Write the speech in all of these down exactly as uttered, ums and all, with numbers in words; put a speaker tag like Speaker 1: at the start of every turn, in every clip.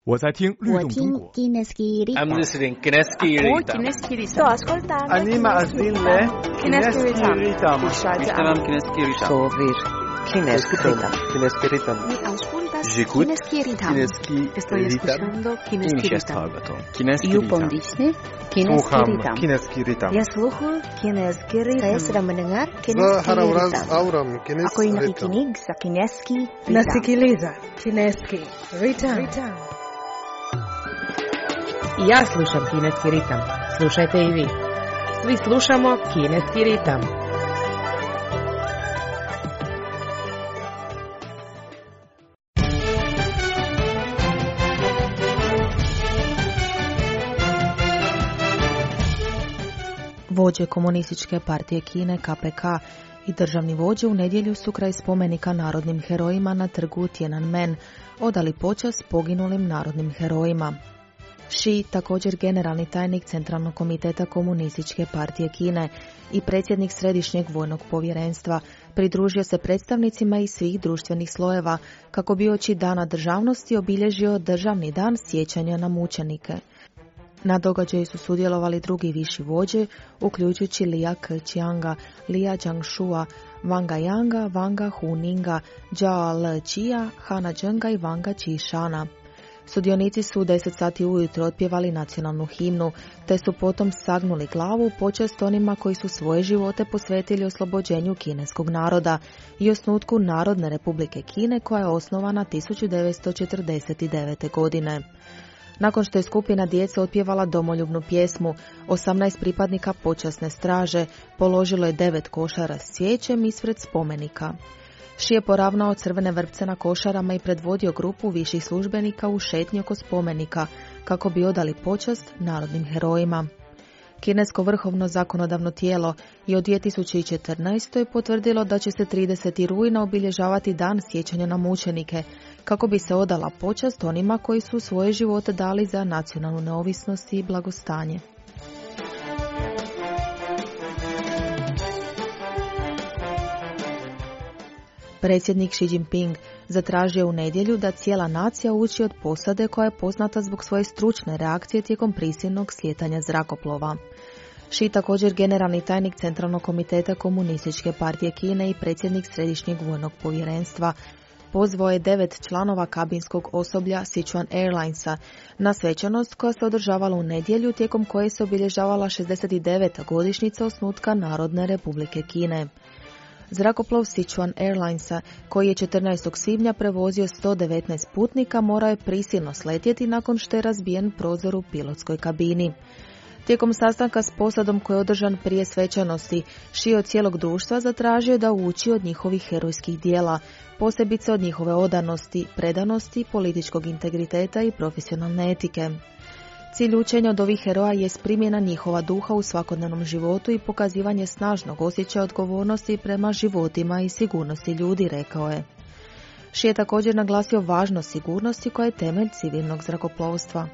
Speaker 1: 我在听律动中国。
Speaker 2: I'm listening Kineski Ritam.
Speaker 3: Sto ascoltando.
Speaker 4: Anima azile Kineski Ritam.
Speaker 2: Ishtaram Kineski Ritam.
Speaker 5: Sovir Kineski Ritam.
Speaker 4: Kineski Ritam.
Speaker 3: Mi auscultas
Speaker 2: J'écoute
Speaker 3: Kineski Ritam.
Speaker 4: Kineski
Speaker 3: Estoy escuchando Kineski Ritam.
Speaker 2: Kineski
Speaker 3: You
Speaker 2: Ritam.
Speaker 3: pondisne Kineski
Speaker 4: Słucham
Speaker 3: Ritam.
Speaker 4: Kineski Ritam.
Speaker 3: Ya sluhu Kineski Ritam. Saya sedang mendengar Kineski
Speaker 6: Zaharawraz
Speaker 3: Ritam.
Speaker 6: auram Kineski
Speaker 3: Ako yung
Speaker 6: Ritam.
Speaker 3: nakikinig sa Kineski Ritam.
Speaker 7: Nasikiliza Kineski Ritam. I ja slušam Kineski ritam. Slušajte i vi. Svi slušamo Kineski ritam.
Speaker 8: Vođe Komunističke partije Kine K P K i državni vođe u nedjelju su kraj spomenika narodnim herojima na trgu Tiananmen odali počast poginulim narodnim herojima. Xi, također generalni tajnik Centralnog komiteta Komunističke partije Kine i predsjednik Središnjeg vojnog povjerenstva, pridružio se predstavnicima iz svih društvenih slojeva kako bi uoči Dana državnosti obilježio državni dan sjećanja na mučenike. Na događaju su sudjelovali drugi viši vođe, uključujući Lia Keqianga, Lia Jiangshua, Wanga Yanga, Wanga Huninga, Zhao Lejia, Hana Zhenga i Wanga Qishana. Sudionici su u deset sati ujutro otpjevali nacionalnu himnu, te su potom sagnuli glavu u počast onima koji su svoje živote posvetili oslobođenju kineskog naroda i osnutku Narodne republike Kine koja je osnovana tisuću devetsto četrdeset devete. godine. Nakon što je skupina djece otpjevala domoljubnu pjesmu, osamnaest pripadnika počasne straže položilo je devet košara s cvijećem ispred spomenika. Xi je poravnao crvene vrpce na košarama i predvodio grupu viših službenika u šetnji oko spomenika kako bi odali počast narodnim herojima. Kinesko vrhovno zakonodavno tijelo je u dvije tisuće četrnaestoj. potvrdilo da će se tridesetog rujna obilježavati dan sjećanja na mučenike kako bi se odala počast onima koji su svoje živote dali za nacionalnu neovisnost i blagostanje. Predsjednik Xi Jinping zatražio u nedjelju da cijela nacija uči od posade koja je poznata zbog svoje stručne reakcije tijekom prisilnog slijetanja zrakoplova. Xi, također generalni tajnik Centralnog komiteta Komunističke partije Kine i predsjednik Središnjeg vojnog povjerenstva, pozvao je devet članova kabinskog osoblja Sichuan Airlinesa na svečanost koja se održavala u nedjelju tijekom koje se obilježavala šezdeset deveta godišnjica osnutka Narodne republike Kine. Zrakoplov Sichuan Airlinesa, koji je četrnaestog svibnja prevozio sto devetnaest putnika, morao je prisilno sletjeti nakon što je razbijen prozor u pilotskoj kabini. Tijekom sastanka s posadom koji je održan prije svečanosti, Xi od cijelog društva zatražio da uči od njihovih herojskih dijela, posebice od njihove odanosti, predanosti, političkog integriteta i profesionalne etike. Cilj učenja od ovih heroja je primjena njihova duha u svakodnevnom životu i pokazivanje snažnog osjećaja odgovornosti prema životima i sigurnosti ljudi, rekao je. Xi je također naglasio važnost sigurnosti koja je temelj civilnog zrakoplovstva.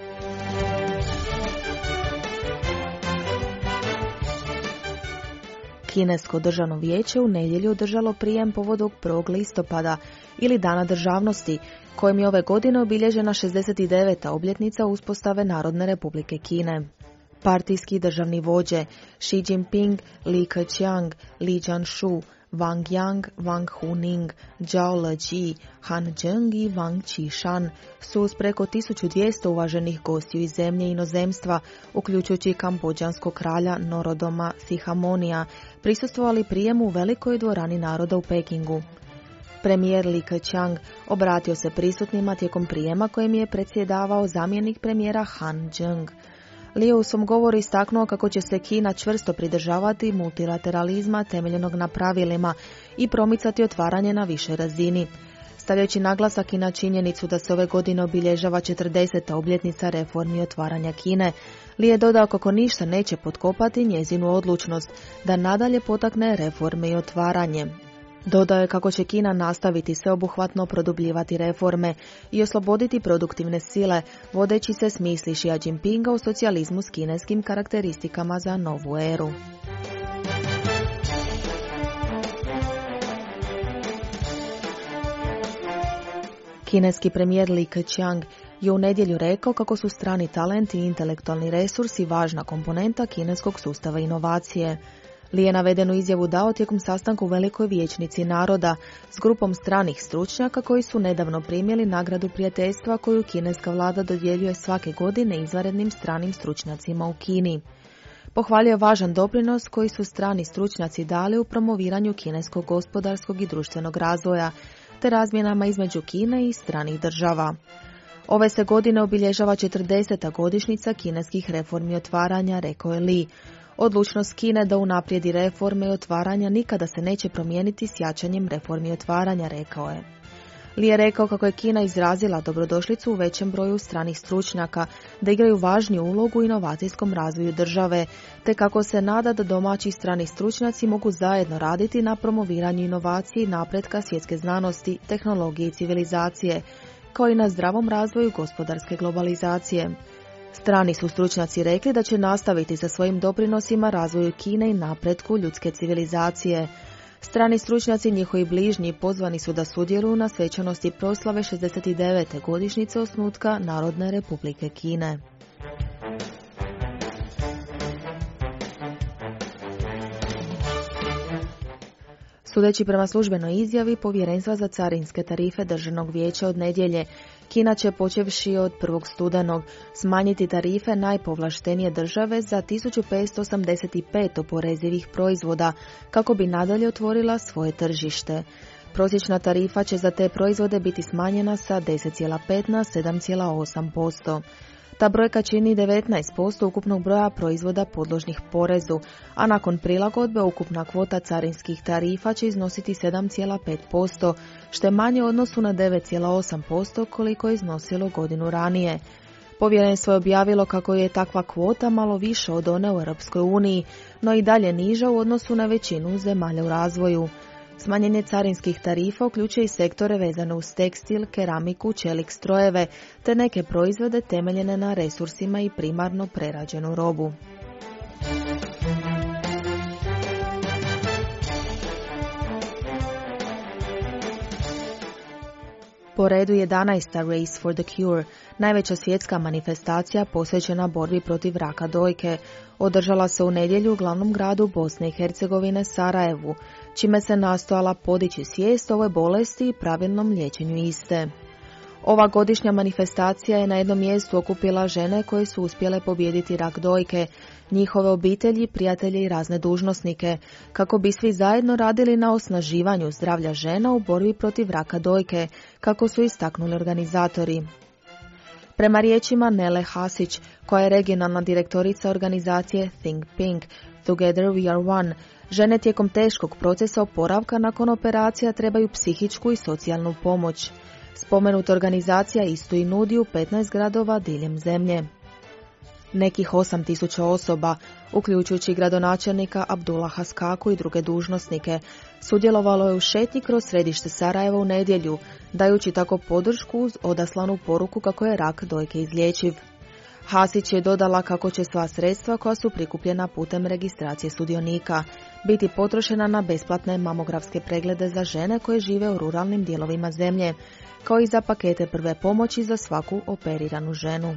Speaker 8: Kinesko državno vijeće u nedjelju održalo prijem povodom prvog listopada ili Dana državnosti, kojim je ove godine obilježena šezdeset deveta obljetnica uspostave Narodne republike Kine. Partijski državni vođe Xi Jinping, Li Keqiang, Li Jiangshua, Wang Yang, Wang Huning, Zhao Lejia, Han Zheng i Wang Qishan su uz preko tisuću dvjesto uvaženih gostiju iz zemlje i inozemstva, uključujući kambodžanskog kralja Norodoma Sihamonija, prisustvovali prijemu u velikoj dvorani naroda u Pekingu. Premijer Li Keqiang obratio se prisutnima tijekom prijema kojem je predsjedavao zamjenik premijera Han Zheng. Li je u svom govoru istaknuo kako će se Kina čvrsto pridržavati multilateralizma temeljenog na pravilima i promicati otvaranje na višoj razini. Stavljajući naglasak i na činjenicu da se ove godine obilježava četrdeseta obljetnica reformi otvaranja Kine, Li je dodao kako ništa neće potkopati njezinu odlučnost da nadalje potakne reforme i otvaranje. Dodao je kako će Kina nastaviti sveobuhvatno produbljivati reforme i osloboditi produktivne sile, vodeći se smisli Xi Jinpinga u socijalizmu s kineskim karakteristikama za novu eru. Kineski premijer Li Keqiang je u nedjelju rekao kako su strani talent i intelektualni resursi važna komponenta kineskog sustava inovacije. Li je navedenu izjavu dao tijekom sastanka u Velikoj vijećnici naroda s grupom stranih stručnjaka koji su nedavno primjeli nagradu prijateljstva koju kineska vlada dodjeljuje svake godine izvanrednim stranim stručnjacima u Kini. Pohvalio je važan doprinos koji su strani stručnjaci dali u promoviranju kineskog gospodarskog i društvenog razvoja, te razmjenama između Kine i stranih država. Ove se godine obilježava četrdeseta godišnjica kineskih reformi otvaranja, rekao je Li. Odlučnost Kine da unaprijedi reforme i otvaranja nikada se neće promijeniti s jačanjem reformi i otvaranja, rekao je. Li je rekao kako je Kina izrazila dobrodošlicu u većem broju stranih stručnjaka, da igraju važniju ulogu u inovacijskom razvoju države, te kako se nada da domaći strani stručnjaci mogu zajedno raditi na promoviranju inovacije i napretka svjetske znanosti, tehnologije i civilizacije, kao i na zdravom razvoju gospodarske globalizacije. Strani su stručnjaci rekli da će nastaviti sa svojim doprinosima razvoju Kine i napretku ljudske civilizacije. Strani stručnjaci i njihovi bližnji pozvani su da sudjeluju na svečanosti proslave šezdeset devete godišnjice osnutka Narodne Republike Kine. Sudeći prema službenoj izjavi Povjerenstva za carinske tarife Državnog vijeća od nedjelje, Kina će počevši od prvog studenog smanjiti tarife najpovlaštenije države za tisuću petsto osamdeset pet oporezivih proizvoda kako bi nadalje otvorila svoje tržište. Prosječna tarifa će za te proizvode biti smanjena sa deset zarez pet na sedam zarez osam posto. Ta brojka čini devetnaest posto ukupnog broja proizvoda podložnih porezu, a nakon prilagodbe ukupna kvota carinskih tarifa će iznositi sedam zarez pet posto, što je manje u odnosu na devet zarez osam posto koliko je iznosilo godinu ranije. Povjerenstvo je objavilo kako je takva kvota malo više od one u Europskoj uniji, no i dalje niža u odnosu na većinu zemalja u razvoju. Smanjenje carinskih tarifa uključuje i sektore vezane uz tekstil, keramiku, čelik strojeve, te neke proizvode temeljene na resursima i primarno prerađenu robu. Po redu jedanaesta Race for the Cure, najveća svjetska manifestacija posvećena borbi protiv raka dojke, održala se u nedjelju u glavnom gradu Bosne i Hercegovine Sarajevu, čime se nastojala podići svijest o ovoj bolesti i pravilnom liječenju iste. Ova godišnja manifestacija je na jednom mjestu okupila žene koje su uspjele pobijediti rak dojke, njihove obitelji, prijatelje i razne dužnosnike, kako bi svi zajedno radili na osnaživanju zdravlja žena u borbi protiv raka dojke, kako su istaknuli organizatori. Prema riječima Nele Hasić, koja je regionalna direktorica organizacije Think Pink, Together We Are One, žene tijekom teškog procesa oporavka nakon operacija trebaju psihičku i socijalnu pomoć. Spomenuta organizacija isto i nudi u petnaest gradova diljem zemlje. Nekih osam tisuća osoba, uključujući gradonačelnika Abdullaha Skaku i druge dužnosnike, sudjelovalo je u šetnji kroz središte Sarajeva u nedjelju, dajući tako podršku uz odaslanu poruku kako je rak dojke izlječiv. Hasić je dodala kako će sva sredstva koja su prikupljena putem registracije sudionika biti potrošena na besplatne mamografske preglede za žene koje žive u ruralnim dijelovima zemlje, kao i za pakete prve pomoći za svaku operiranu ženu.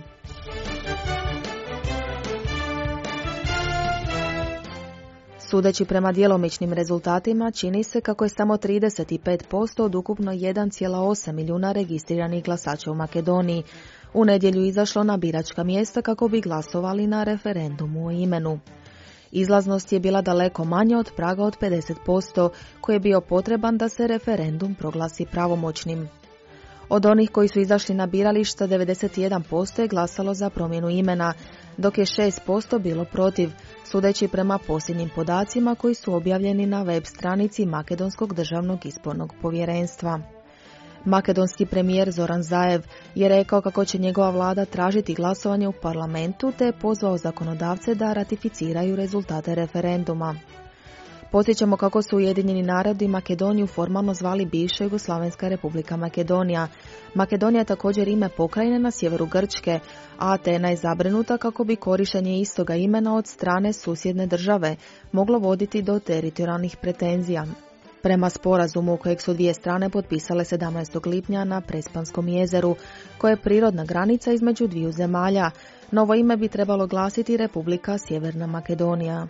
Speaker 8: Sudeći prema djelomičnim rezultatima, čini se kako je samo trideset pet posto od ukupno jedan zarez osam milijuna registriranih glasača u Makedoniji u nedjelju izašlo na biračka mjesta kako bi glasovali na referendumu o imenu. Izlaznost je bila daleko manja od praga od pedeset posto, koji je bio potreban da se referendum proglasi pravomoćnim. Od onih koji su izašli na birališta, devedeset jedan posto je glasalo za promjenu imena, dok je šest posto bilo protiv, sudeći prema posljednjim podacima koji su objavljeni na web stranici Makedonskog državnog izbornog povjerenstva. Makedonski premijer Zoran Zaev je rekao kako će njegova vlada tražiti glasovanje u parlamentu, te je pozvao zakonodavce da ratificiraju rezultate referenduma. Podsjećamo kako su Ujedinjeni narodi Makedoniju formalno zvali bivša Jugoslavenska republika Makedonija. Makedonija je također ime pokrajine na sjeveru Grčke, a Atena je zabrinuta kako bi korištenje istoga imena od strane susjedne države moglo voditi do teritorijalnih pretenzija. Prema sporazumu kojeg su dvije strane potpisale sedamnaestog lipnja na Prespanskom jezeru, koje je prirodna granica između dviju zemalja. Novo ime bi trebalo glasiti Republika Sjeverna Makedonija.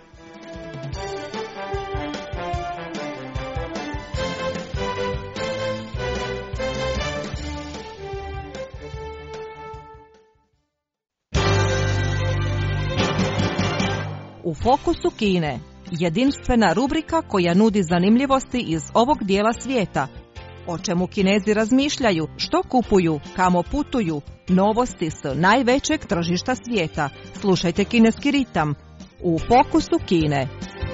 Speaker 1: U fokusu Kine, jedinstvena rubrika koja nudi zanimljivosti iz ovog dijela svijeta. O čemu Kinezi razmišljaju, što kupuju, kamo putuju, novosti s najvećeg tržišta svijeta. Slušajte Kineski ritam u fokusu Kine.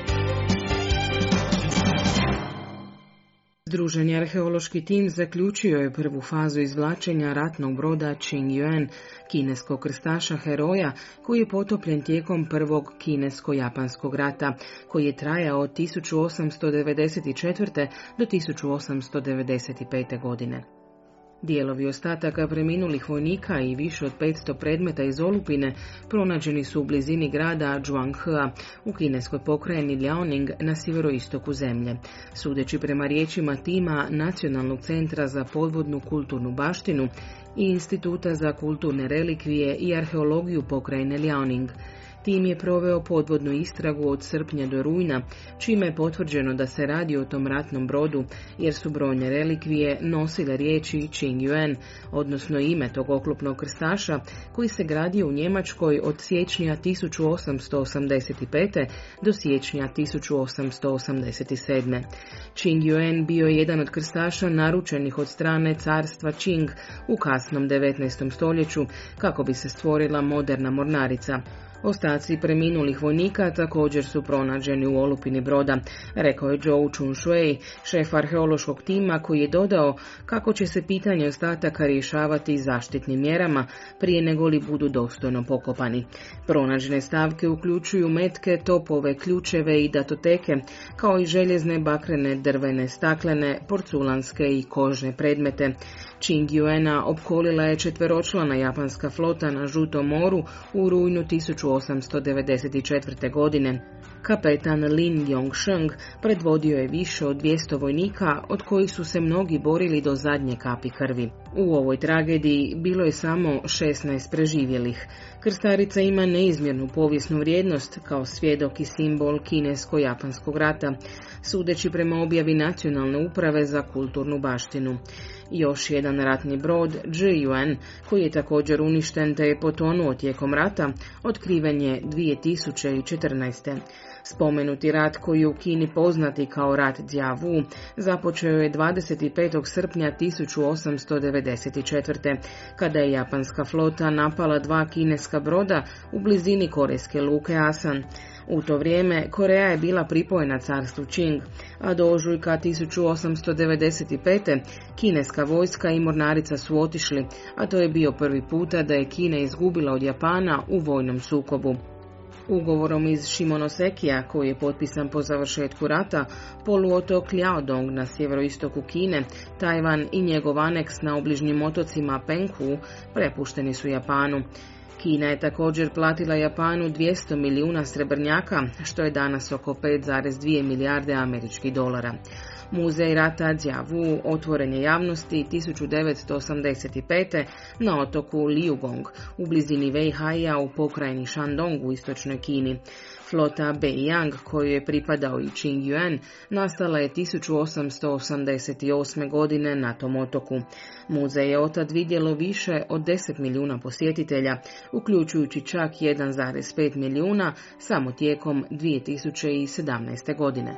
Speaker 7: Združeni arheološki tim zaključio je prvu fazu izvlačenja ratnog broda Qingyuan, kineskog krstaša heroja, koji je potopljen tijekom prvog kinesko-japanskog rata, koji je trajao od tisuću osamsto devedeset četvrte. do tisuću osamsto devedeset pete. godine. Dijelovi ostataka preminulih vojnika i više od petsto predmeta iz olupine pronađeni su u blizini grada Zhuanghea u kineskoj pokrajini Liaoning na sjeveroistoku zemlje. Sudeći prema riječima tima Nacionalnog centra za podvodnu kulturnu baštinu i Instituta za kulturne relikvije i arheologiju pokrajine Liaoning, tim je proveo podvodnu istragu od srpnja do rujna, čime je potvrđeno da se radi o tom ratnom brodu, jer su brojne relikvije nosile riječi Qingyuan, odnosno ime tog oklopnog krstaša, koji se gradio u Njemačkoj od siječnja tisuću osamsto osamdeset pete. do siječnja tisuću osamsto osamdeset sedme. Qingyuan bio je jedan od krstaša naručenih od strane carstva Qing u kasnom devetnaestom stoljeću, kako bi se stvorila moderna mornarica. Ostaci preminulih vojnika također su pronađeni u olupini broda, rekao je Zhou Chunshui, šef arheološkog tima, koji je dodao kako će se pitanje ostataka rješavati zaštitnim mjerama prije nego li budu dostojno pokopani. Pronađene stavke uključuju metke, topove, ključeve i datoteke, kao i željezne, bakrene, drvene, staklene, porculanske i kožne predmete. Qingyuana opkolila je četveročlana japanska flota na Žutom moru u rujnu tisuću osamsto devedeset četvrte. godine. Kapetan Lin Yongsheng predvodio je više od dvjesto vojnika, od kojih su se mnogi borili do zadnje kapi krvi. U ovoj tragediji bilo je samo šesnaest preživjelih. Krstarica ima neizmjernu povijesnu vrijednost kao svjedok i simbol kinesko-japanskog rata, sudeći prema objavi Nacionalne uprave za kulturnu baštinu. Još jedan ratni brod, Zhiyuan, koji je također uništen te je potonuo tijekom rata, otkriven je dvije tisuće četrnaeste. Spomenuti rat, koji je u Kini poznati kao rat Djavu, započeo je dvadeset petog srpnja tisuću osamsto devedeset četvrte. kada je japanska flota napala dva kineska broda u blizini korejske luke Asan. U to vrijeme Koreja je bila pripojena carstvu Qing, a do ožujka tisuću osamsto devedeset pete. kineska vojska i mornarica su otišli, a to je bio prvi puta da je Kina izgubila od Japana u vojnom sukobu. Ugovorom iz Shimonosekija, koji je potpisan po završetku rata, poluotok Liaodong na sjeveroistoku Kine, Tajvan i njegov aneks na obližnjim otocima Penghu prepušteni su Japanu. Kina je također platila Japanu dvjesto milijuna srebrnjaka, što je danas oko pet zarez dvije milijarde američkih dolara. Muzej rata Djavu otvoren je javnosti tisuću devetsto osamdeset pete. na otoku Liugong u blizini Weihai'a u pokrajini Shandong u istočnoj Kini. Flota Beiyang, koju je pripadao i Qingyuan, nastala je tisuću osamsto osamdeset osme. godine na tom otoku. Muzej je otad vidjelo više od deset milijuna posjetitelja, uključujući čak jedan zarez pet milijuna samo tijekom dvije tisuće sedamnaeste. godine.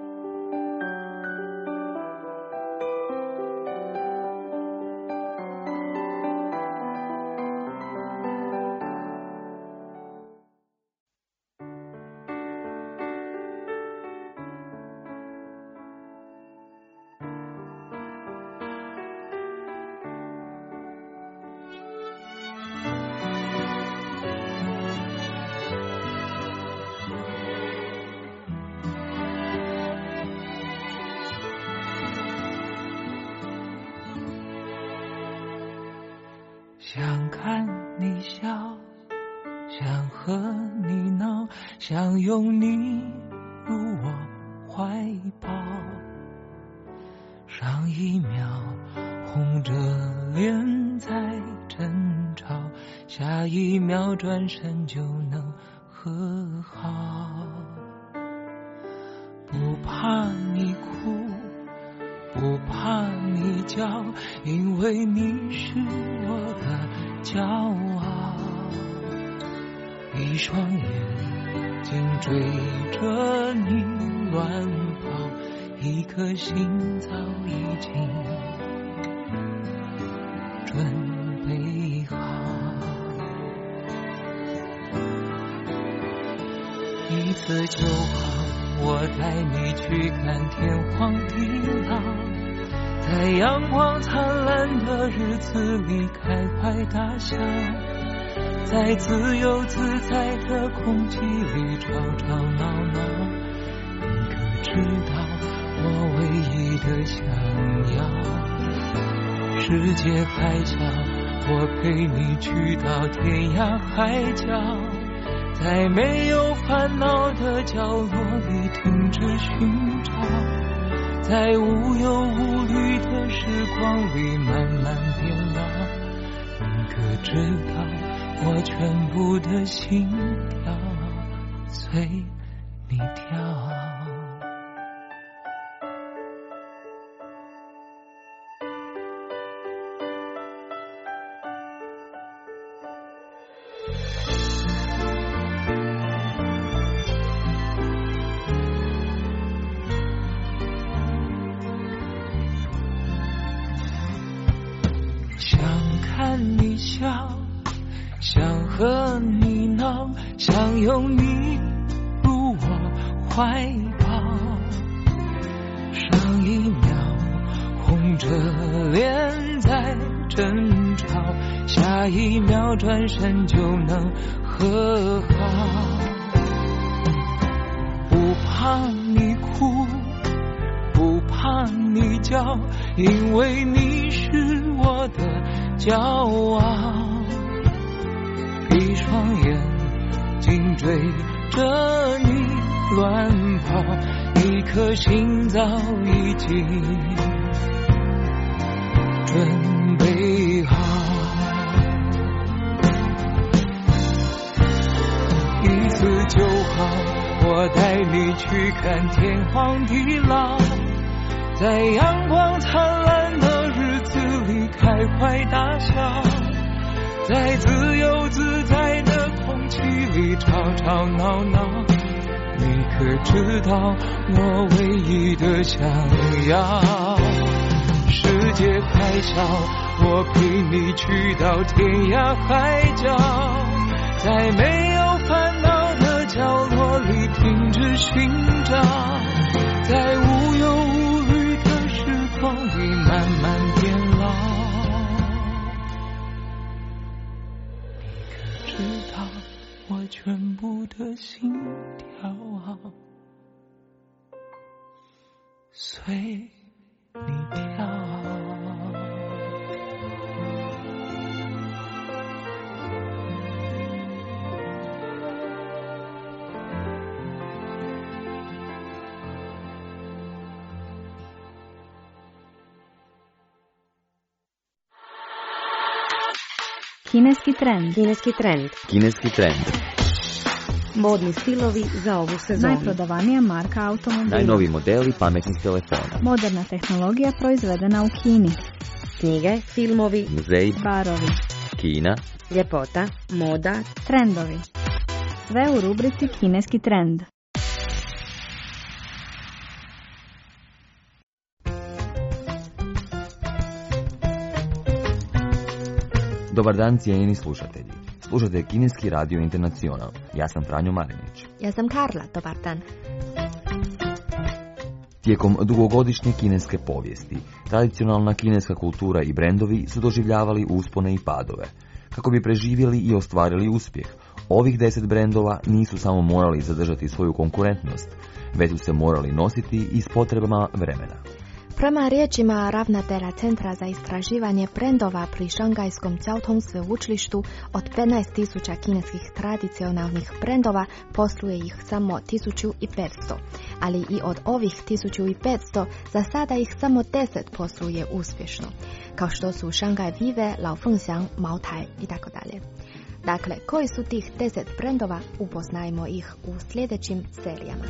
Speaker 6: 想看你笑，想和你闹，想拥你入我怀抱， 上一秒红着脸在争吵，下一秒转身就能和好。不怕你哭，不怕你叫，因为你是我的骄傲。一双眼睛追着你乱跑，一颗心早已经准备好。一次就好，我带你去看天荒地老，在阳光灿烂的日子里开怀大笑，在自由自在的空气里吵吵闹闹。你可知道我唯一的想要，世界海角，我陪你去到天涯海角，在没有烦恼的角落里停止寻找，在无忧无虑的时光里慢慢变老。你可知道我全部的心跳随你跳。想看你笑，想和你闹，想拥你入我怀抱。上一秒红着脸在争吵，下一秒转身就能和好。不怕你哭，不怕你叫，因为你是我的骄傲。一双眼睛追着你乱跑，一颗心早已经准备好。一次就好，我带你去看天荒地老，在阳光灿烂的日子里开怀大笑，在自由自在的空气里吵吵闹闹。你可知道我唯一的想要，世界海角，我陪你去到天涯海角，在没有烦恼的角落里停止寻找，在无忧无虑的时光里慢慢变老。你可知道我全部的心跳啊，随你跳。
Speaker 9: Kineski trend.
Speaker 5: Kineski trend.
Speaker 10: Kineski trend.
Speaker 3: Modni stilovi za ovu sezonu.
Speaker 9: Najprodavanija marka automobila.
Speaker 10: Najnoviji modeli pametnih telefona.
Speaker 9: Moderna tehnologija proizvedena u Kini.
Speaker 3: Knjige, filmovi,
Speaker 10: muzeji,
Speaker 9: barovi,
Speaker 10: Kina,
Speaker 3: ljepota, moda,
Speaker 9: trendovi. Sve u rubrici Kineski trend.
Speaker 10: Dobar dan, cijenjeni slušatelji. Slušate Kineski radio Internacional. Ja sam Franjo Marinić.
Speaker 3: Ja sam Karla, dobar dan.
Speaker 10: Tijekom dugogodišnje kineske povijesti, tradicionalna kineska kultura i brendovi su doživljavali uspone i padove. Kako bi preživjeli i ostvarili uspjeh, ovih deset brendova nisu samo morali zadržati svoju konkurentnost, već su se morali nositi i s potrebama vremena.
Speaker 3: Prema riječima ravnatelja Centra za istraživanje brendova pri Šangajskom Jiaotong sveučilištu, od petnaest tisuća kineskih tradicionalnih brendova posluje ih samo tisuću petsto, ali i od ovih tisuću petsto za sada ih samo deset posluje uspješno, kao što su Shanghai Vive, Lao Fengxiang, Mao Tai i tako dalje. Dakle, koji su tih deset brendova, upoznajmo ih u sljedećim serijama.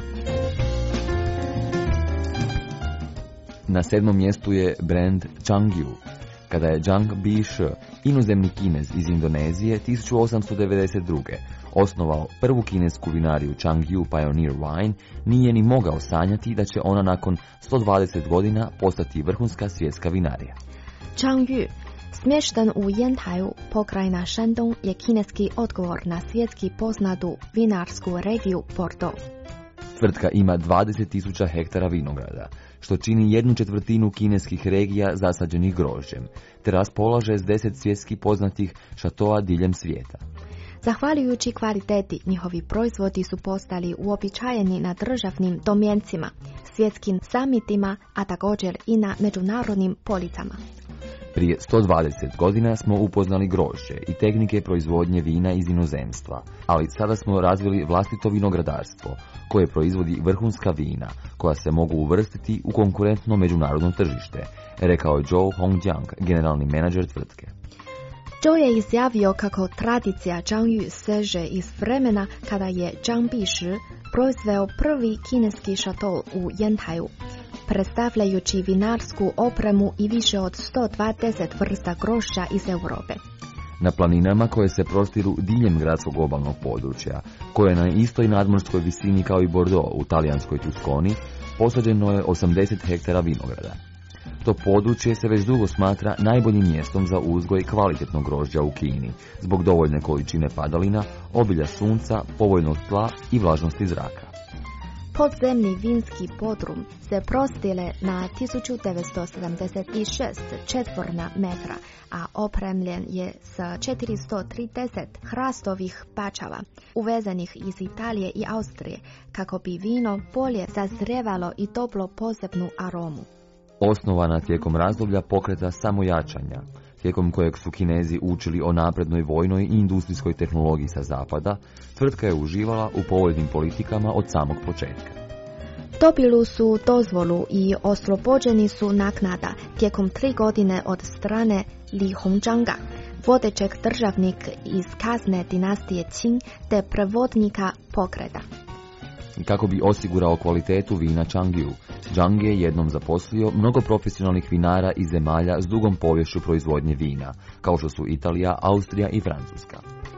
Speaker 10: Na sedmom mjestu je brand Changyu. Kada je Zhang Bishi, inozemni Kinez iz Indonezije, tisuću osamsto devedeset druge osnovao prvu kinesku vinariju Changyu Pioneer Wine, nije ni mogao sanjati da će ona nakon sto dvadeset godina postati vrhunska svjetska vinarija.
Speaker 3: Changyu, smješten u Yantaju, pokrajina Shandong, je kineski odgovor na svjetski poznatu vinarsku regiju Bordeaux.
Speaker 10: Tvrtka ima dvadeset tisuća hektara vinograda, što čini jednu četvrtinu kineskih regija zasađenih grožđem, te raspolaže s deset svjetski poznatih šatoa diljem svijeta.
Speaker 3: Zahvaljujući kvaliteti, njihovi proizvodi su postali uobičajeni na državnim domjencima, svjetskim samitima, a također i na međunarodnim policama.
Speaker 10: Prije sto dvadeset godina smo upoznali grožđe i tehnike proizvodnje vina iz inozemstva, ali sada smo razvili vlastito vinogradarstvo, koje proizvodi vrhunska vina, koja se mogu uvrstiti u konkurentno međunarodno tržište, rekao je Zhou Hongjiang, generalni menadžer tvrtke.
Speaker 3: Zhou je izjavio kako tradicija Changyu seže iz vremena kada je Zhang Bishi proizveo prvi kineski šatol u Yantaju, predstavljajući vinarsku opremu i više od sto dvadeset vrsta grožđa iz Europe.
Speaker 10: Na planinama koje se prostiru diljem gradskog obalnog područja, koje je na istoj nadmorskoj visini kao i Bordeaux u talijanskoj Tusconi, posađeno je osamdeset hektara vinograda. To područje se već dugo smatra najboljim mjestom za uzgoj kvalitetnog grožđa u Kini, zbog dovoljne količine padalina, obilja sunca, povoljnog tla i vlažnosti zraka.
Speaker 3: Podzemni vinski podrum se prostire na tisuću devetsto sedamdeset šest četvorna metra, a opremljen je sa četiristo trideset hrastovih bačava, uvezenih iz Italije i Austrije, kako bi vino bolje sazrijevalo i dobilo posebnu aromu.
Speaker 10: Osnovana tijekom razdoblja pokreta samojačanja, tijekom kojeg su Kinezi učili o naprednoj vojnoj i industrijskoj tehnologiji sa zapada, tvrtka je uživala u povoljnim politikama od samog početka.
Speaker 3: Dobili su dozvolu i oslobođeni su naknada tijekom tri godine od strane Li Hongzhanga, vodećeg državnika iz kasne dinastije Qing te prevodnika pokreta.
Speaker 10: Kako bi osigurao kvalitetu vina Changyu, Zhang je jednom zaposlio mnogo profesionalnih vinara iz zemalja s dugom poviješću proizvodnje vina, kao što su Italija, Austrija i Francuska.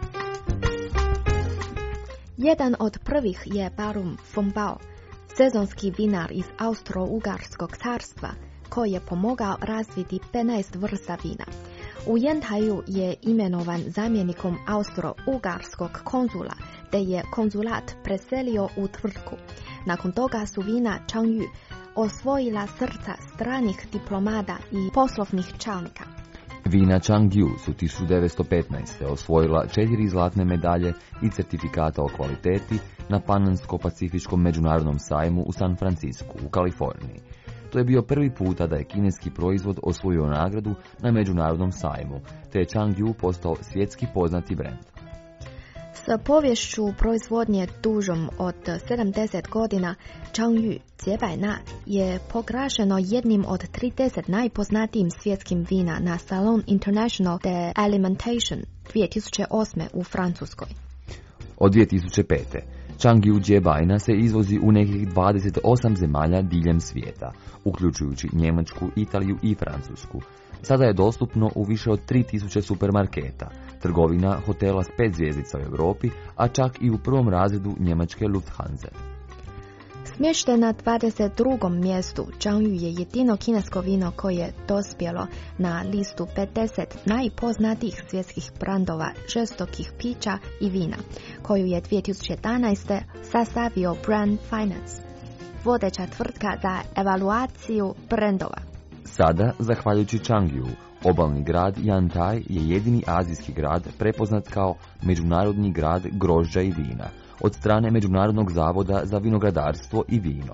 Speaker 3: Jedan od prvih je Barum Fongbao, sezonski vinar iz Austro-Ugarskog carstva, koji je pomogao razviti petnaest vrsta vina. U Yantaju je imenovan zamjenikom Austro-Ugarskog konzula, te je konzulat preselio u tvrtku. Nakon toga su vina Changyu osvojila srca stranih diplomata i poslovnih čelnika.
Speaker 10: Vina Changyu su tisuću devetsto petnaeste. osvojila četiri zlatne medalje i certifikata o kvaliteti na Panamsko-pacifičkom međunarodnom sajmu u San Francisku, u Kaliforniji. To je bio prvi puta da je kineski proizvod osvojio nagradu na međunarodnom sajmu, te je Changyu postao svjetski poznati brend.
Speaker 3: S poviješću proizvodnje dužom od sedamdeset godina, Changyu Jiebaina je proglašeno jednim od trideset najpoznatijim svjetskim vina na Salon International de Alimentation dvije tisuće osme. u Francuskoj.
Speaker 10: Od dvije tisuće pete. Changyu Jiebaina se izvozi u nekih dvadeset osam zemalja diljem svijeta, uključujući Njemačku, Italiju i Francusku. Sada je dostupno u više od tri tisuće supermarketa, trgovina, hotela s pet zvjezdica u Europi, a čak i u prvom razredu njemačke Lufthansa.
Speaker 3: Smješten na dvadeset drugom mjestu, Changyu je jedino kinesko vino koje je dospjelo na listu pedeset najpoznatijih svjetskih brandova žestokih pića i vina, koju je dvije tisuće jedanaeste. sastavio Brand Finance, vodeća tvrtka za evaluaciju brandova.
Speaker 10: Sada, zahvaljujući Changyu, obalni grad Yantai je jedini azijski grad prepoznat kao međunarodni grad grožđa i vina od strane Međunarodnog zavoda za vinogradarstvo i vino,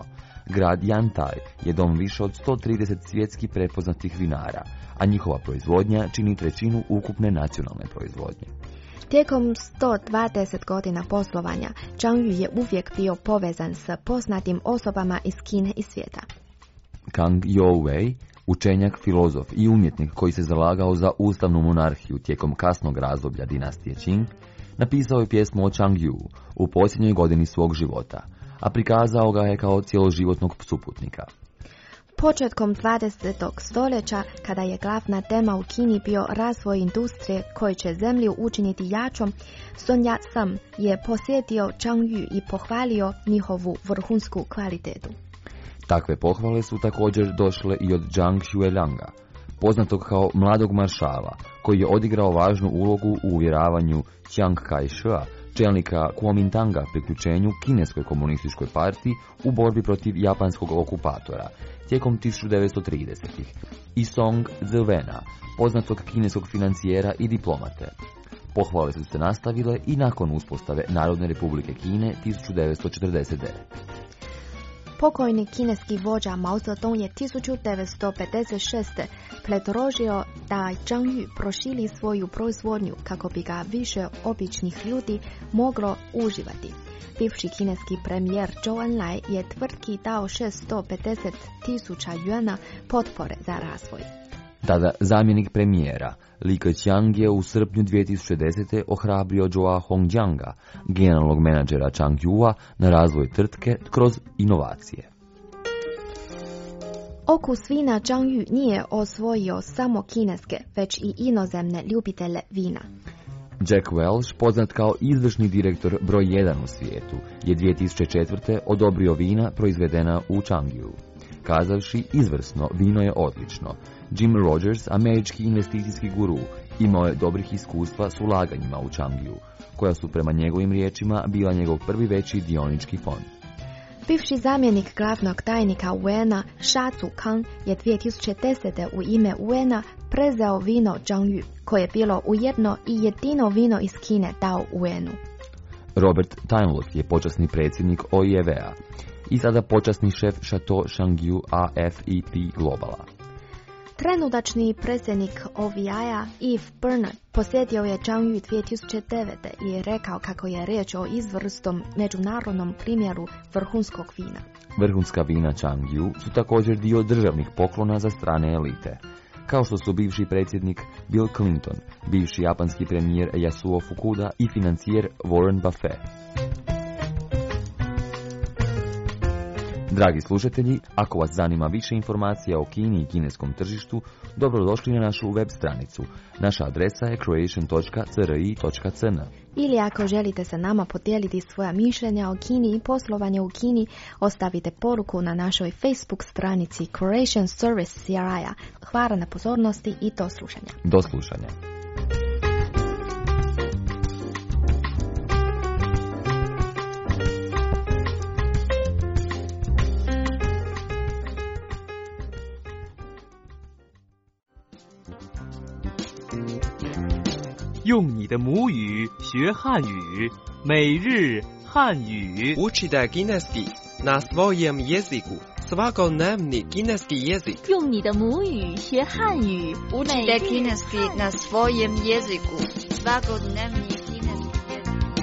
Speaker 10: grad Yantai je dom više od sto trideset svjetski prepoznatih vinara, a njihova proizvodnja čini trećinu ukupne nacionalne proizvodnje.
Speaker 3: Tijekom sto dvadeset godina poslovanja, Zhang Yu je uvijek bio povezan s poznatim osobama iz Kine i svijeta.
Speaker 10: Kang Youwei, učenjak, filozof i umjetnik koji se zalagao za ustavnu monarhiju tijekom kasnog razdoblja dinastije Qing, napisao je pjesmu o Chang Yu u posljednjoj godini svog života, a prikazao ga je kao cjeloživotnog suputnika.
Speaker 3: Početkom dvadesetog stoljeća, kada je glavna tema u Kini bio razvoj industrije koji će zemlju učiniti jačom, Sun Yat-sen je posjetio Zhang Yu i pohvalio njihovu vrhunsku kvalitetu.
Speaker 10: Takve pohvale su također došle i od Zhang Xuelianga, poznatog kao mladog maršala, koji je odigrao važnu ulogu u uvjeravanju Chiang Kai-sheka, čelnika Kuomintanga, priključenju kineskoj komunističkoj partiji u borbi protiv japanskog okupatora tijekom tisuću devetsto tridesetih, i Song Zhevena, poznatog kineskog financijera i diplomate. Pohvale su se nastavile i nakon uspostave Narodne republike Kine tisuću devetsto četrdeset devete.
Speaker 3: Pokojni kineski vođa Mao Zedong je tisuću devetsto pedeset šeste. predložio da Zhang Yu proširi svoju proizvodnju kako bi ga više običnih ljudi moglo uživati. Bivši kineski premijer Zhou Enlai je tvrtki dao šesto pedeset tisuća juana potpore za razvoj.
Speaker 10: Tada zamjenik premijera Li Keqiang je u srpnju dvije tisuće desete. ohrabrio Zhou Hongjianga, generalnog menadžera Chang Yua, na razvoj tvrtke kroz inovacije.
Speaker 3: Okus vina Zhang Yu nije osvojio samo kineske, već i inozemne ljubitelje vina.
Speaker 10: Jack Welch, poznat kao izvršni direktor broj jedan u svijetu, je dvije tisuće četvrte. odobrio vina proizvedena u Changju, kazavši izvrsno, vino je odlično. Jim Rogers, američki investicijski guru, imao je dobrih iskustva s ulaganjima u Changju, koja su prema njegovim riječima bila njegov prvi veći dionički fond.
Speaker 3: Bivši zamjenik glavnog tajnika U N-a Sha Zukang je dvije tisuće desete. u ime U N-a prezeo vino Zhang Yu, koje je bilo ujedno i jedino vino iz Kine dao U N-u.
Speaker 10: Robert Steinlock je počasni predsjednik O I E V-a i sada počasni šef Chateau Changju A F E P Globala.
Speaker 3: Trenutačni predsjednik O V I-a Yves Bernard posjetio je Zhang Yu dvije tisuće devete. i rekao kako je riječ o izvrsnom međunarodnom primjeru vrhunskog vina.
Speaker 10: Vrhunska vina Chang Yu su također dio državnih poklona za strane elite, kao što su bivši predsjednik Bill Clinton, bivši japanski premijer Yasuo Fukuda i financijer Warren Buffett. Dragi slušatelji, ako vas zanima više informacija o Kini i kineskom tržištu, dobrodošli na našu web stranicu. Naša adresa je croatian dot c r i dot c n.
Speaker 3: Ili ako želite sa nama podijeliti svoja mišljenja o Kini i poslovanje u Kini, ostavite poruku na našoj Facebook stranici Croatian Service C R I-a. Hvala na pozornosti i do slušanja.
Speaker 10: Do slušanja.
Speaker 11: 用你的母语学汉语，每日汉语。
Speaker 12: Učite kineski na svojem jeziku. Svakodnevni kineski jezik.
Speaker 13: 用你的母语学汉语。
Speaker 14: Učite kineski na svojem jeziku. Svakodnevni kineski jezik.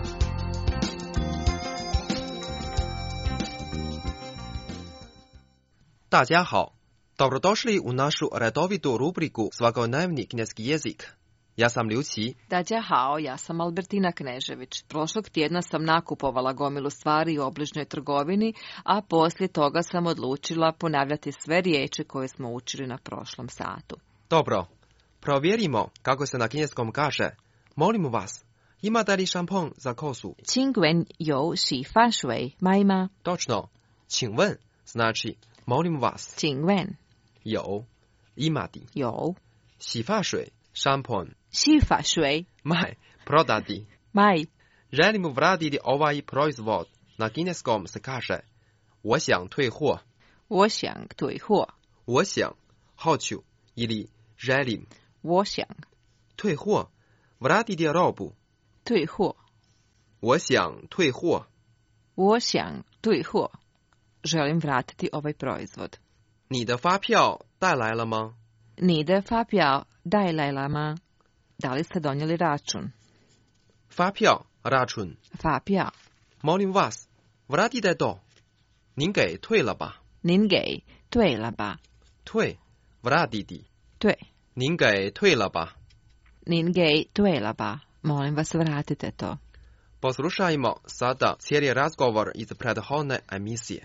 Speaker 12: 大家好, dobrodošli u našu redovitu rubriku Svakodnevni kineski jezik. Ja sam Liu Qi.
Speaker 15: 大家好, ja sam Albertina Knežević. Prošlog tjedna sam nakupovala gomilu stvari u obližnjoj trgovini, a poslije toga sam odlučila ponavljati sve riječi koje smo učili na prošlom satu.
Speaker 12: Dobro, provjerimo kako se na kineskom kaže. Molimo vas, imate li šampon za kosu?
Speaker 15: 请问有洗发水卖吗?
Speaker 12: Točno, 请问 znači molim vas.
Speaker 15: 请问
Speaker 12: 有 imati
Speaker 15: 有
Speaker 12: 洗发水 šampon
Speaker 15: 洗发水
Speaker 12: 卖 prodati
Speaker 15: 卖
Speaker 12: želimo vratiti ovaj proizvod. Na kineskom se kaže 我想退货
Speaker 15: 我想退货
Speaker 12: 我想 hoću ili želim
Speaker 15: 我想
Speaker 12: 退货 vratiti robu
Speaker 15: 退货
Speaker 12: 我想退货
Speaker 15: 我想退货 želim vratiti ovaj proizvod.
Speaker 12: 你的发票带来了吗?
Speaker 15: 你的发票带来了吗? Da li ste donijeli račun?
Speaker 12: 发票 račun.
Speaker 15: 发票.
Speaker 12: Molim vas, vratite to. 您给退了吧?
Speaker 15: 您给退了吧?
Speaker 12: 退 vratiti.
Speaker 15: 退.
Speaker 12: 您给退了吧?
Speaker 15: 您给退了吧? Molim vas, vratite to.
Speaker 12: Poslušajmo sada cijeli razgovor iz prethodne emisije.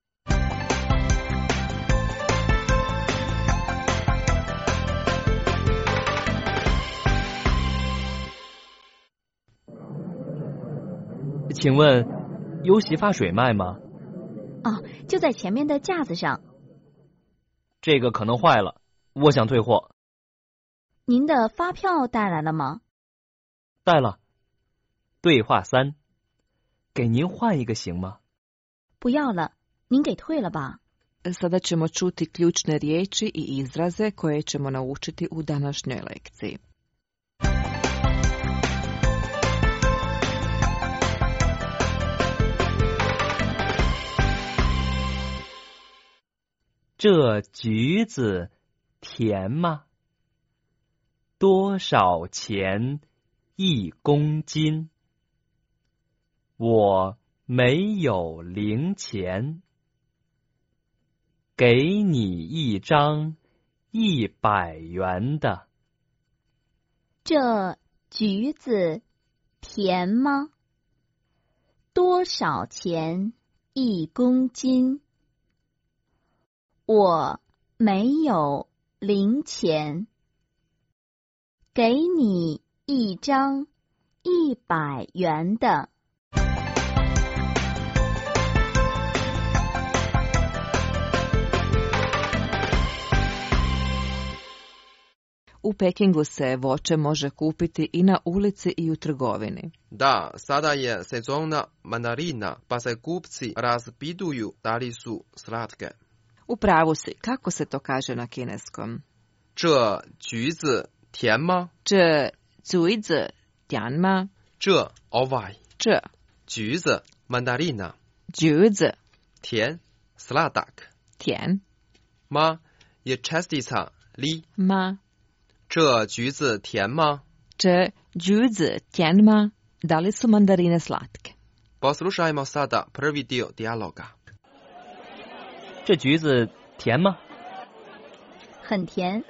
Speaker 11: 请问有洗发水卖吗？
Speaker 13: 哦，就在前面的架子上。
Speaker 11: 这个可能坏了，我想退货。
Speaker 13: 您的发票带来了吗？
Speaker 11: 带了。对话三，给您换一个行吗？
Speaker 13: 不要了，您给退了吧。
Speaker 15: Sada ćemo čuti ključne riječi i izraze koje ćemo naučiti u današnjoj lekciji.
Speaker 11: 这橘子甜吗？多少钱一公斤？我没有零钱，给你一张一百元的。
Speaker 13: 这橘子甜吗？多少钱一公斤？我没有零钱，给你一张一百元的。
Speaker 15: U Pekingu se voće može kupiti i na ulici i u trgovini.
Speaker 12: Da, sada je sezona mandarina, pa se kupci raspituju da li su slatke.
Speaker 15: U pravu si, kako se to kaže na kineskom?
Speaker 12: 这橘子甜吗?
Speaker 15: 这橘子甜吗?
Speaker 12: 这 ovaj.
Speaker 15: 这
Speaker 12: 橘子 mandarina.
Speaker 15: 橘子
Speaker 12: 甜 sladak.
Speaker 15: 甜
Speaker 12: ma je čestica li.
Speaker 15: ma.
Speaker 12: 这橘子甜吗?
Speaker 15: 这橘子甜吗? Da li su mandarine slatke?
Speaker 12: Poslušajmo sada prvi dio dijaloga.
Speaker 11: 这橘子甜吗？
Speaker 13: 很甜。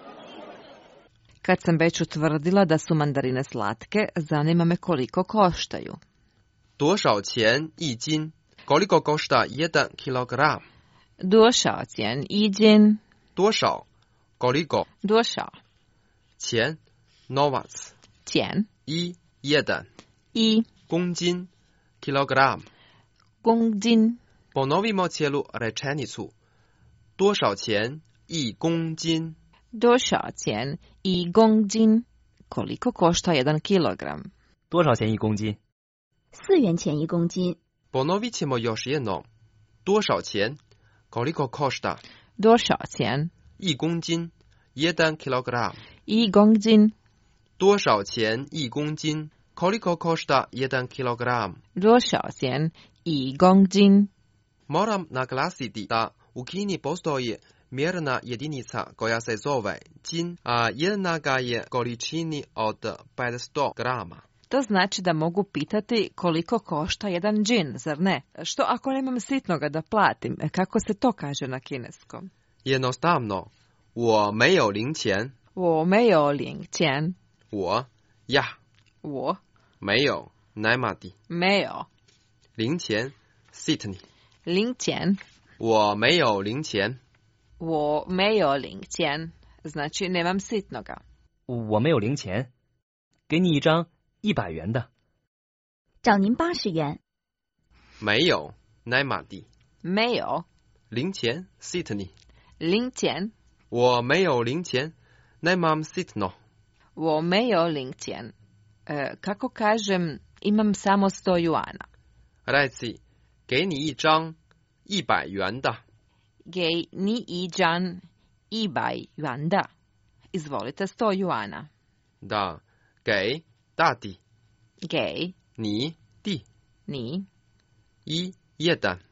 Speaker 15: Kad sam već utvrdila da su mandarine slatke, zanima me koliko koštaju.
Speaker 12: 多少钱一斤? Koliko košta jedan kilogram?
Speaker 15: 多少钱一斤?
Speaker 12: 多少 koliko?
Speaker 15: 多少
Speaker 12: 钱 novac.
Speaker 15: 钱
Speaker 12: i jedan.
Speaker 15: i
Speaker 12: 公斤 kilogram.
Speaker 15: 公斤
Speaker 12: Ponovimo cijelu rečenicu. 多少钱一公斤?
Speaker 15: 多少钱一公斤? Koliko košta jedan kilogram?
Speaker 11: 多少钱一公斤？
Speaker 13: 四元钱一公斤。
Speaker 12: Ponovit ćemo još jednom. 多少钱 koliko košta?
Speaker 15: 多少钱
Speaker 12: 一公斤 jedan kilogram.
Speaker 15: 一公斤
Speaker 12: 多少钱一公斤 koliko košta jedan kilogram?
Speaker 15: 多少钱一公斤
Speaker 12: Moram naglasiti da u Kini postoji mjerna jedinica koja se zove jin, a jednaka je količini od petsto grama.
Speaker 15: To znači da mogu pitati koliko košta jedan džin, zar ne? Što ako nemam sitnoga da platim? Kako se to kaže na kineskom?
Speaker 12: Jednostavno, 我没有零钱。
Speaker 15: 我没有零钱。
Speaker 12: 我 ja.
Speaker 15: 我
Speaker 12: 没有 nema ti.
Speaker 15: 没有
Speaker 12: 零钱 sitni.
Speaker 15: 零钱。
Speaker 12: 我没有零钱。
Speaker 15: 我没有零钱 znači nemam sitnoga.
Speaker 11: 我没有零钱，给你一张一百元的。
Speaker 13: 找您八十元。
Speaker 12: 没有 nema ti.
Speaker 15: 没有
Speaker 12: 零钱 sitni.
Speaker 15: 零钱。
Speaker 12: 我没有零钱 nemam sitno.
Speaker 15: 我没有零钱。E, kako kažem, imam samo sto juana.
Speaker 12: Reci, 给你一张一百元的。
Speaker 15: 给你一张一百元的。Izvolite, sto juana.
Speaker 12: Da, 给 dati.
Speaker 15: 给
Speaker 12: 你 ti.
Speaker 15: 你
Speaker 12: i jedan.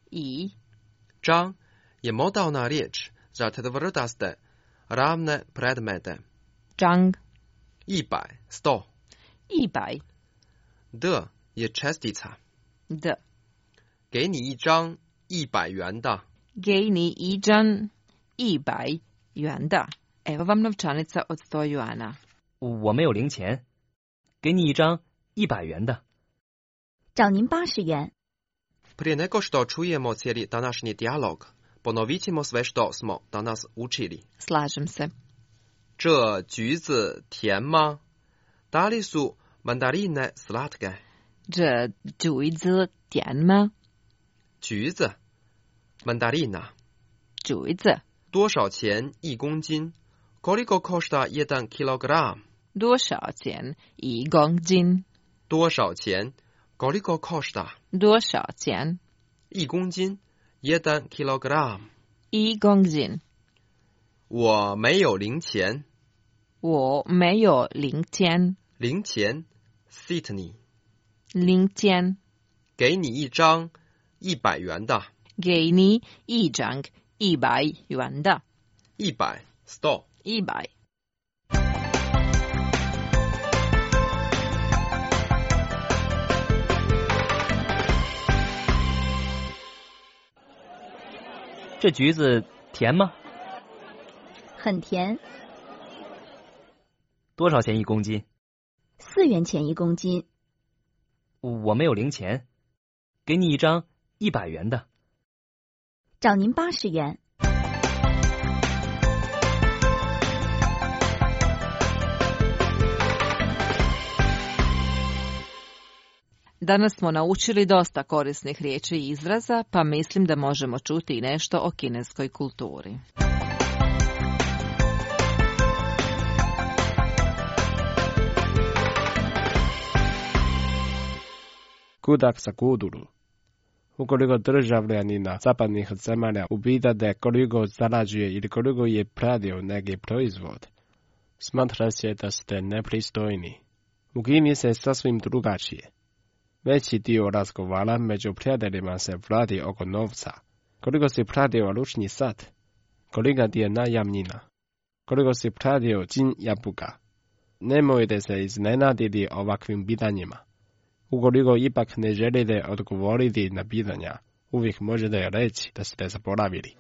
Speaker 15: I.
Speaker 12: 张 je modalna riječ za tvrdaste, ravne predmete.
Speaker 15: 张
Speaker 12: 一百 sto.
Speaker 15: 一百
Speaker 12: D je čestica.
Speaker 15: D.
Speaker 12: 给你一张一百元的。
Speaker 15: 给你一张一百元的。Evo vam novčanica od sto juana.
Speaker 16: 我没有零钱，给你一张一百元的。
Speaker 13: 找您八十元。
Speaker 12: Prije nego što čujemo cijeli današnji dijalog, ponovit ćemo sve što smo danas učili.
Speaker 15: Slažem se.
Speaker 12: 这橘子甜吗？ Da li su mandarine slatke?
Speaker 15: 这橘子甜吗？
Speaker 12: 橘子 mandarina.
Speaker 15: 橘子。
Speaker 12: 多少钱一公斤？ Koliko košta jedan kilogram?
Speaker 15: 多少钱一公斤？
Speaker 12: 多少钱 Koliko košta?
Speaker 15: 多少钱？
Speaker 12: 一公斤 jedan kilogram.
Speaker 15: 一公斤。
Speaker 12: 我没有零钱。
Speaker 15: 我没有零钱。
Speaker 12: 零钱 Sydney.
Speaker 15: 零钱。
Speaker 12: 给你一张一百元的。
Speaker 15: 给你一张一百元的。
Speaker 12: 一百 sto.
Speaker 15: 一百。
Speaker 16: 这橘子甜吗？
Speaker 13: 很甜。
Speaker 16: 多少钱一公斤？
Speaker 13: 四元钱一公斤。
Speaker 16: 我没有零钱，给你一张一百元的。
Speaker 13: 找您八十元。
Speaker 15: Danas smo naučili dosta korisnih riječi i izraza, pa mislim da možemo čuti i nešto o kineskoj kulturi.
Speaker 17: Kudak sa kuduru. Ukoliko državljanina zapadnih zemalja upita da koliko zarađuje ili koliko je pradio neki proizvod, smatra se da ste nepristojni. U Kini se sasvim drugačije. Veći dio razgovara među prijateljima se vrati oko novca. Koliko si pradio ručni sat? Kolika ti je najamnina? Koliko si pradio džin jabuka? Nemojte se iznenaditi ovakvim pitanjima. Ukoliko ipak ne želite odgovoriti na pitanja, uvijek možete reći da ste zaboravili.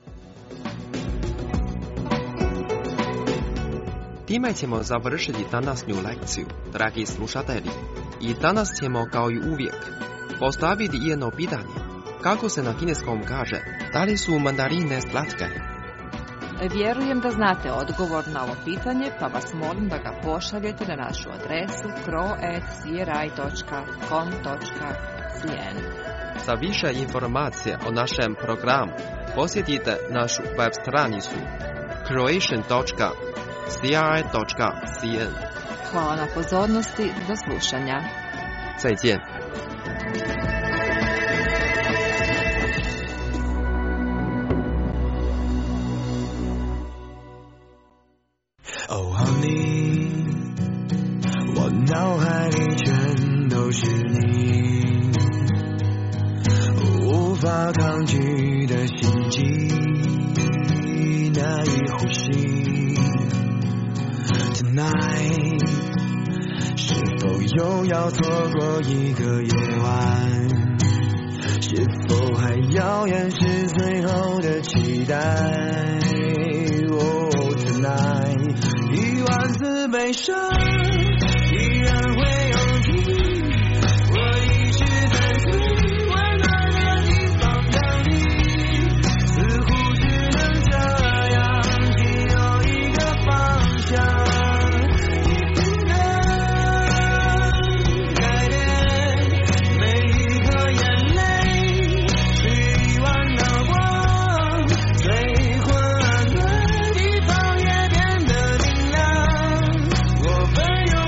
Speaker 12: Time ćemo završiti današnju lekciju, dragi slušatelji. I danas ćemo, kao i uvijek, postaviti jedno pitanje. Kako se na kineskom kaže, da li su mandarine slatke?
Speaker 15: Vjerujem da znate odgovor na ovo pitanje, pa vas molim da ga pošaljete na našu adresu kro at c r i dot com dot c n.
Speaker 12: Za više informacije o našem programu posjetite našu web stranicu croatian dot c r i dot c n.
Speaker 15: Hvala na pozornosti, do slušanja.
Speaker 12: 再见。
Speaker 6: Oh honey， 我脑海里全都是你，无法抗拒的心悸，难以呼吸。Tonight， 是否又要错过一个夜晚？是否还遥远是最后的期待？ Oh tonight， 一万次悲伤依然会涌起，我一直在最温暖的地方等你，似乎只能这样，只有一个方向。 我奔涌。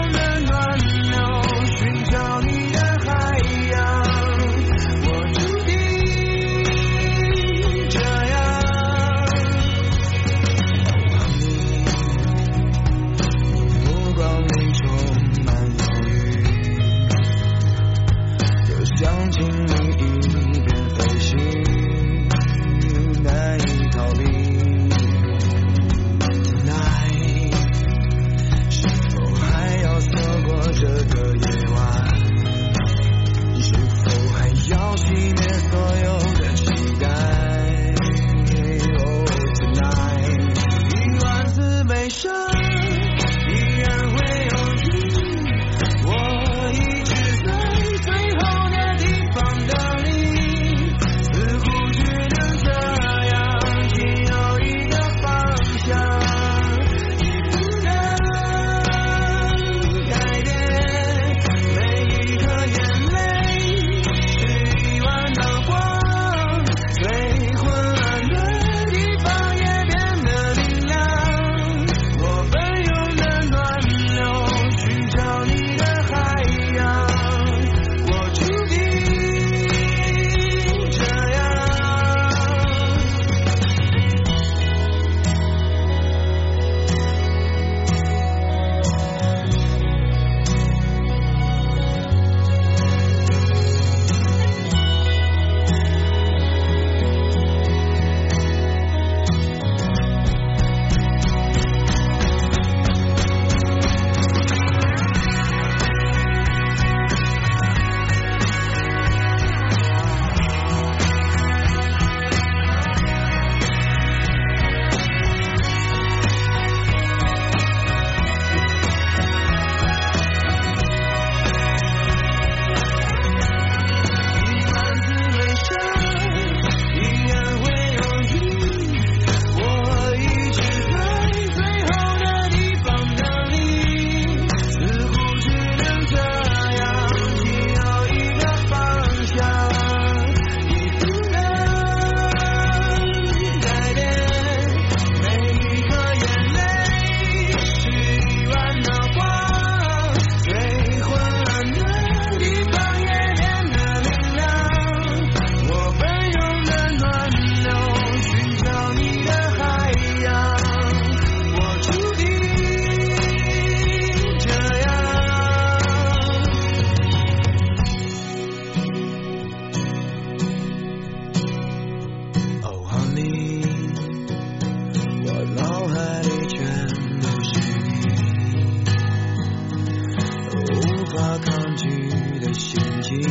Speaker 6: 抗拒的陷阱，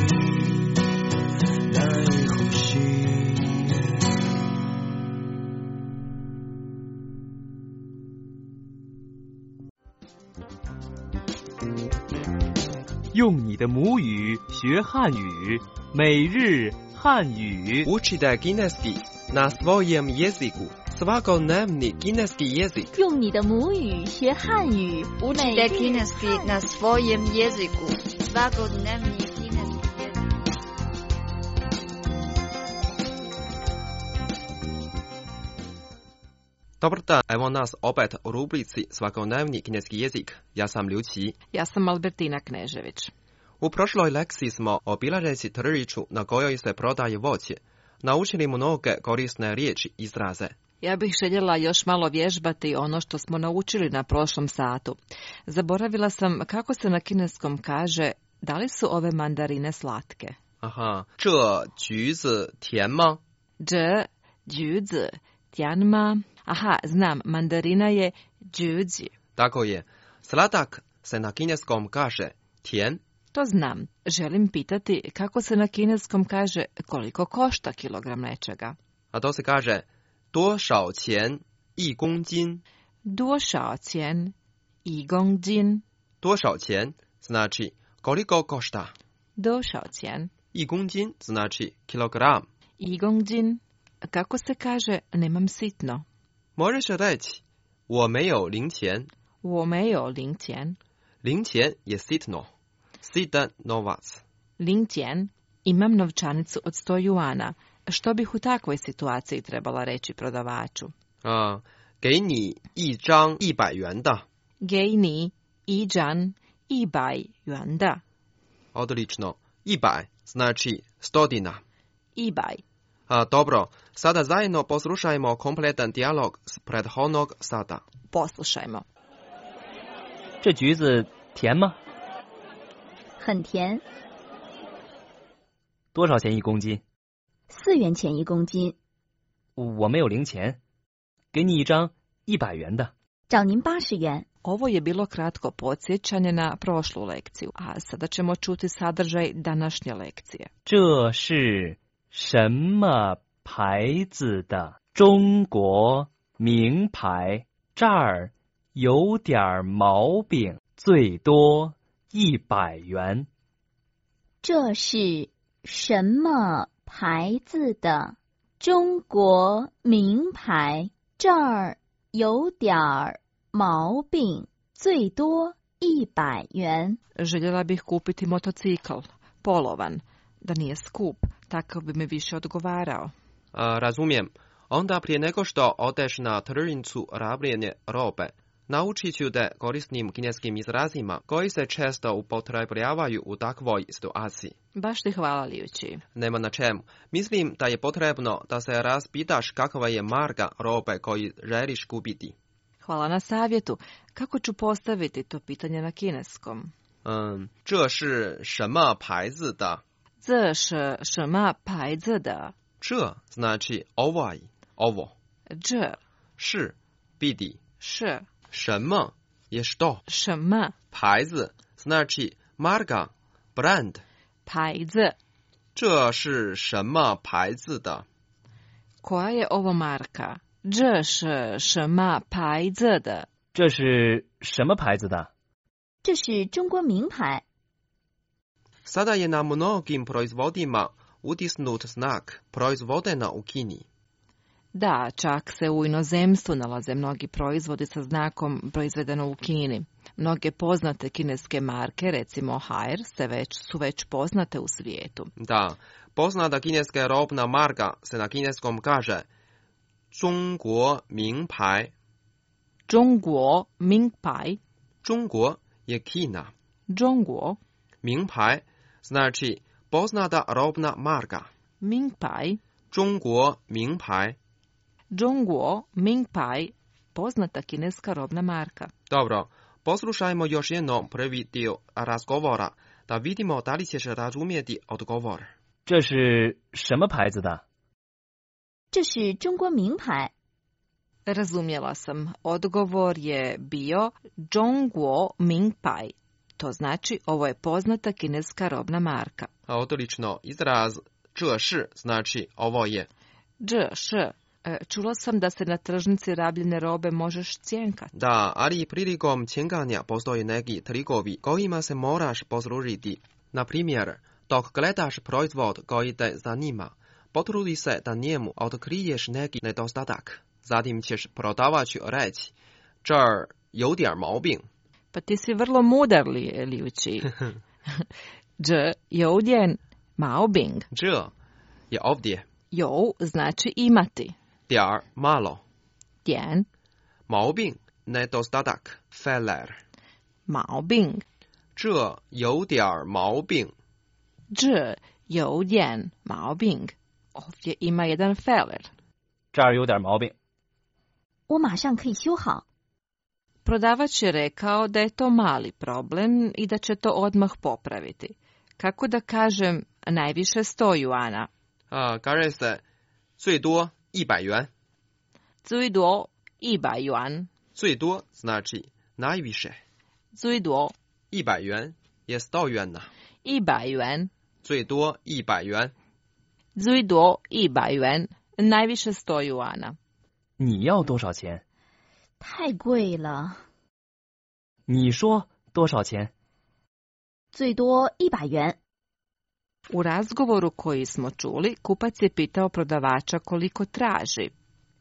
Speaker 6: 难以呼吸。
Speaker 11: 用你的母语学汉语，每日汉语。
Speaker 12: Учите kineski na swoim języku. Swakodnevny kineski język.
Speaker 13: 用你的母语学汉语，
Speaker 14: Учите kineski na swoim języku. Swakodnevny kineski język.
Speaker 12: Dobar dan, evo nas opet u rubrici Svakodnevni kineski jezik. Ja sam Liu Qi.
Speaker 15: Ja sam Albertina Knežević.
Speaker 12: U prošloj lekciji smo obilazeći tržištu na kojoj se prodaje voće naučili mnoge korisne riječi i izraze.
Speaker 15: Ja bih željela još malo vježbati ono što smo naučili na prošlom satu. Zaboravila sam kako se na kineskom kaže da li su ove mandarine slatke.
Speaker 12: Aha, 这橘子甜吗?
Speaker 15: 这橘子甜吗? Aha, znam, mandarina je 橘子.
Speaker 12: Tako je. Sladak se na kineskom kaže 甜.
Speaker 15: To znam. Želim pitati kako se na kineskom kaže koliko košta kilogram nečega.
Speaker 12: A to se kaže 多少钱一公斤?
Speaker 15: 多少钱一公斤?
Speaker 12: 多少钱 znači koliko košta.
Speaker 15: 多少钱
Speaker 12: 一公斤 znači kilogram.
Speaker 15: 一公斤 kako se kaže nemam sitno.
Speaker 12: Možeš reći 我没有零钱.
Speaker 15: 我没有零钱.
Speaker 12: 零钱je sitno. Sitan novac.
Speaker 15: 零钱 imam novčanicu od sto juana. Što bih u takvoj situaciji trebala reći prodavaču?
Speaker 12: A, 给你一张一百元的.
Speaker 15: 给你一张一百元的.
Speaker 12: Odlično. 一百 znači stotina.
Speaker 15: 一百.
Speaker 12: A, dobro, sada zajedno poslušajmo kompletan dijalog s prethodnog sata.
Speaker 15: Poslušajmo.
Speaker 16: 这橘子甜吗？
Speaker 13: 很甜。
Speaker 16: 多少钱一公斤？
Speaker 13: 四元钱一公斤。
Speaker 16: 我没有零钱，给你一张一百元的。
Speaker 13: 找您八十元。
Speaker 15: Ovo je bilo kratko podsjećanje na prošlu lekciju, a sada ćemo čuti sadržaj današnje lekcije.
Speaker 16: 这是什么牌子的中国名牌？这儿有点毛病，最多一百元。
Speaker 13: 这是什么牌子的中国名牌？这儿有点毛病，最多一百元。
Speaker 15: Željela bih kupiti motocikl, polovan, da nije skup, takav bi mi više odgovarao.
Speaker 12: A, razumijem. Onda prije nego što odeš na tržnicu rabljene robe, naučit ću te korisnim kineskim izrazima koji se često upotrebljavaju u takvoj situaciji.
Speaker 15: Baš ti hvala, Liu Qi.
Speaker 12: Nema na čemu. Mislim da je potrebno da se raspitaš kakva je marka robe koju želiš kupiti.
Speaker 15: Hvala na savjetu. Kako ću postaviti to pitanje na kineskom?
Speaker 12: Um, 这是什么牌子的?
Speaker 15: 这是什么牌子的?
Speaker 12: 这 znači ovaj, ovo.
Speaker 15: 这
Speaker 12: 是 biti.
Speaker 15: 是
Speaker 12: 什么 je što.
Speaker 15: 什么
Speaker 12: 牌子 znači marka, brand.
Speaker 15: 牌子
Speaker 12: 这是什么牌子的?
Speaker 15: Koja je ovo marka? 这是什么牌子的？
Speaker 16: 这是什么牌子的？
Speaker 13: 这是中国名牌。
Speaker 12: Sada je na mnogim proizvodima utisnut znak proizvodena u Kini.
Speaker 15: Da, čak se u inozemstvu nalaze mnogi proizvodi sa znakom proizvedeno u Kini. Mnoge poznate kineske marke, recimo Haier, se već, su već poznate u svijetu.
Speaker 12: Da, poznata kineska robna marka se na kineskom kaže 中国名牌.
Speaker 15: 中国名牌.
Speaker 12: 中国 je Kina.
Speaker 15: 中国
Speaker 12: 名牌 znači poznata robna marka.
Speaker 15: 名牌.
Speaker 12: 中国名牌.
Speaker 15: 中国名牌, poznata kineska robna marka.
Speaker 12: Dobro, poslušajmo još jednom prvi dio razgovora da vidimo da li ćeš razumjeti odgovor.
Speaker 16: 这是什么牌子的？
Speaker 13: 这是中国名牌。
Speaker 15: Razumjela sam. Odgovor je bio 中国名牌. To znači ovo je poznata kineska robna marka.
Speaker 12: Odlično, izraz 这是 znači ovo je.
Speaker 15: 这是 Čula sam da se na tržnici rabljene robe možeš cjenkati.
Speaker 12: Da, ali prilikom cjenkanja postoje neki trikovi kojima se moraš poslužiti. Na primjer, dok gledaš proizvod koji te zanima, potrudi se da njemu otkriješ neki nedostatak. Zatim ćeš prodavaču reći, 这儿有点毛病.
Speaker 15: Pa ti si vrlo mudar, li, Liuči. 这有点毛病.
Speaker 12: 这 je ovdje.
Speaker 15: 有 znači imati.
Speaker 12: 点儿 malo.
Speaker 15: 点
Speaker 12: 毛病 nedostatak feller.
Speaker 15: 毛病
Speaker 12: 这有点毛病.
Speaker 15: 这有点毛病. Ovdje ima jedan feller.
Speaker 16: 这儿有点毛病。
Speaker 13: 我马上可以修好。
Speaker 15: Prodavač je rekao da je to mali problem i da će to odmah popraviti. Kako da kažem najviše sto juana?
Speaker 12: A, kaže se 最多一百元.
Speaker 15: 最多一百元.
Speaker 12: 最多 znači najviše.
Speaker 15: 最多
Speaker 12: 一百元 je sto juana.
Speaker 15: 一百元.
Speaker 12: 最多一百元.
Speaker 15: 最多一百元. Najviše sto juana.
Speaker 16: 你要多少钱？
Speaker 13: 太贵了。
Speaker 16: 你说多少钱？
Speaker 13: 最多一百元。
Speaker 15: U razgovoru koji smo čuli, kupac je pitao prodavača koliko traži.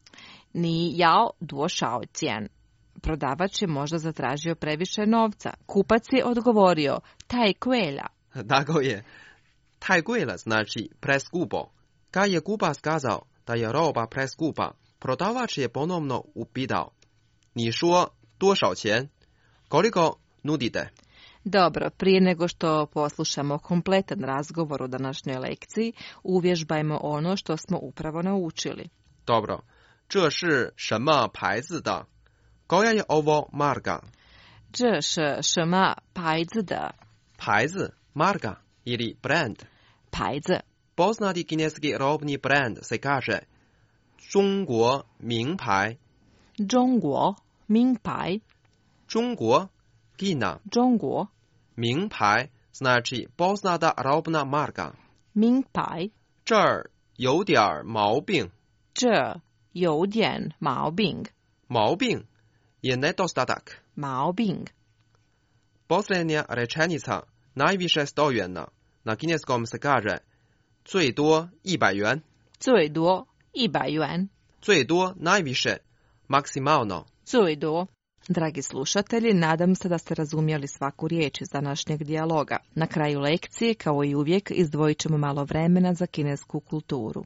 Speaker 15: Ni jao duo shao cijen. Prodavač je možda zatražio previše novca. Kupac je odgovorio, taj kuelja.
Speaker 12: Tako je. Taj kuelja znači preskupo. Kad je kupac kazao da je roba preskupa, prodavač je ponovno upitao, ni shuo duo shao qian? Koliko nudite?
Speaker 15: Dobro, prije nego što poslušamo kompletan razgovor u današnjoj lekciji, uvježbajmo ono što smo upravo naučili.
Speaker 12: Dobro, 这是什么牌子的? Koja je ovo marka?
Speaker 15: 这是什么牌子的?
Speaker 12: 牌子, marka ili brand.
Speaker 15: 牌子.
Speaker 12: Poznati kineski robni brand se kaže 中国名牌.
Speaker 15: 中国名牌.
Speaker 12: 中国 Kina.
Speaker 15: 中国
Speaker 12: 名牌 znači poznata robna marka.
Speaker 15: 名牌.
Speaker 12: 这儿有点毛病.
Speaker 15: 这有点毛病.
Speaker 12: 毛病 je nedostatak.
Speaker 15: 毛病.
Speaker 12: Posljednja rečenica najviše sto juana. Na kineskom se kaže 最多一百元.
Speaker 15: 最多一百元.
Speaker 12: 最多 najviše, maksimalno.
Speaker 15: 最多. Dragi slušatelji, nadam se da ste razumjeli svaku riječ iz današnjeg dijaloga. Na kraju lekcije, kao i uvijek, izdvojit ćemo malo vremena za kinesku kulturu.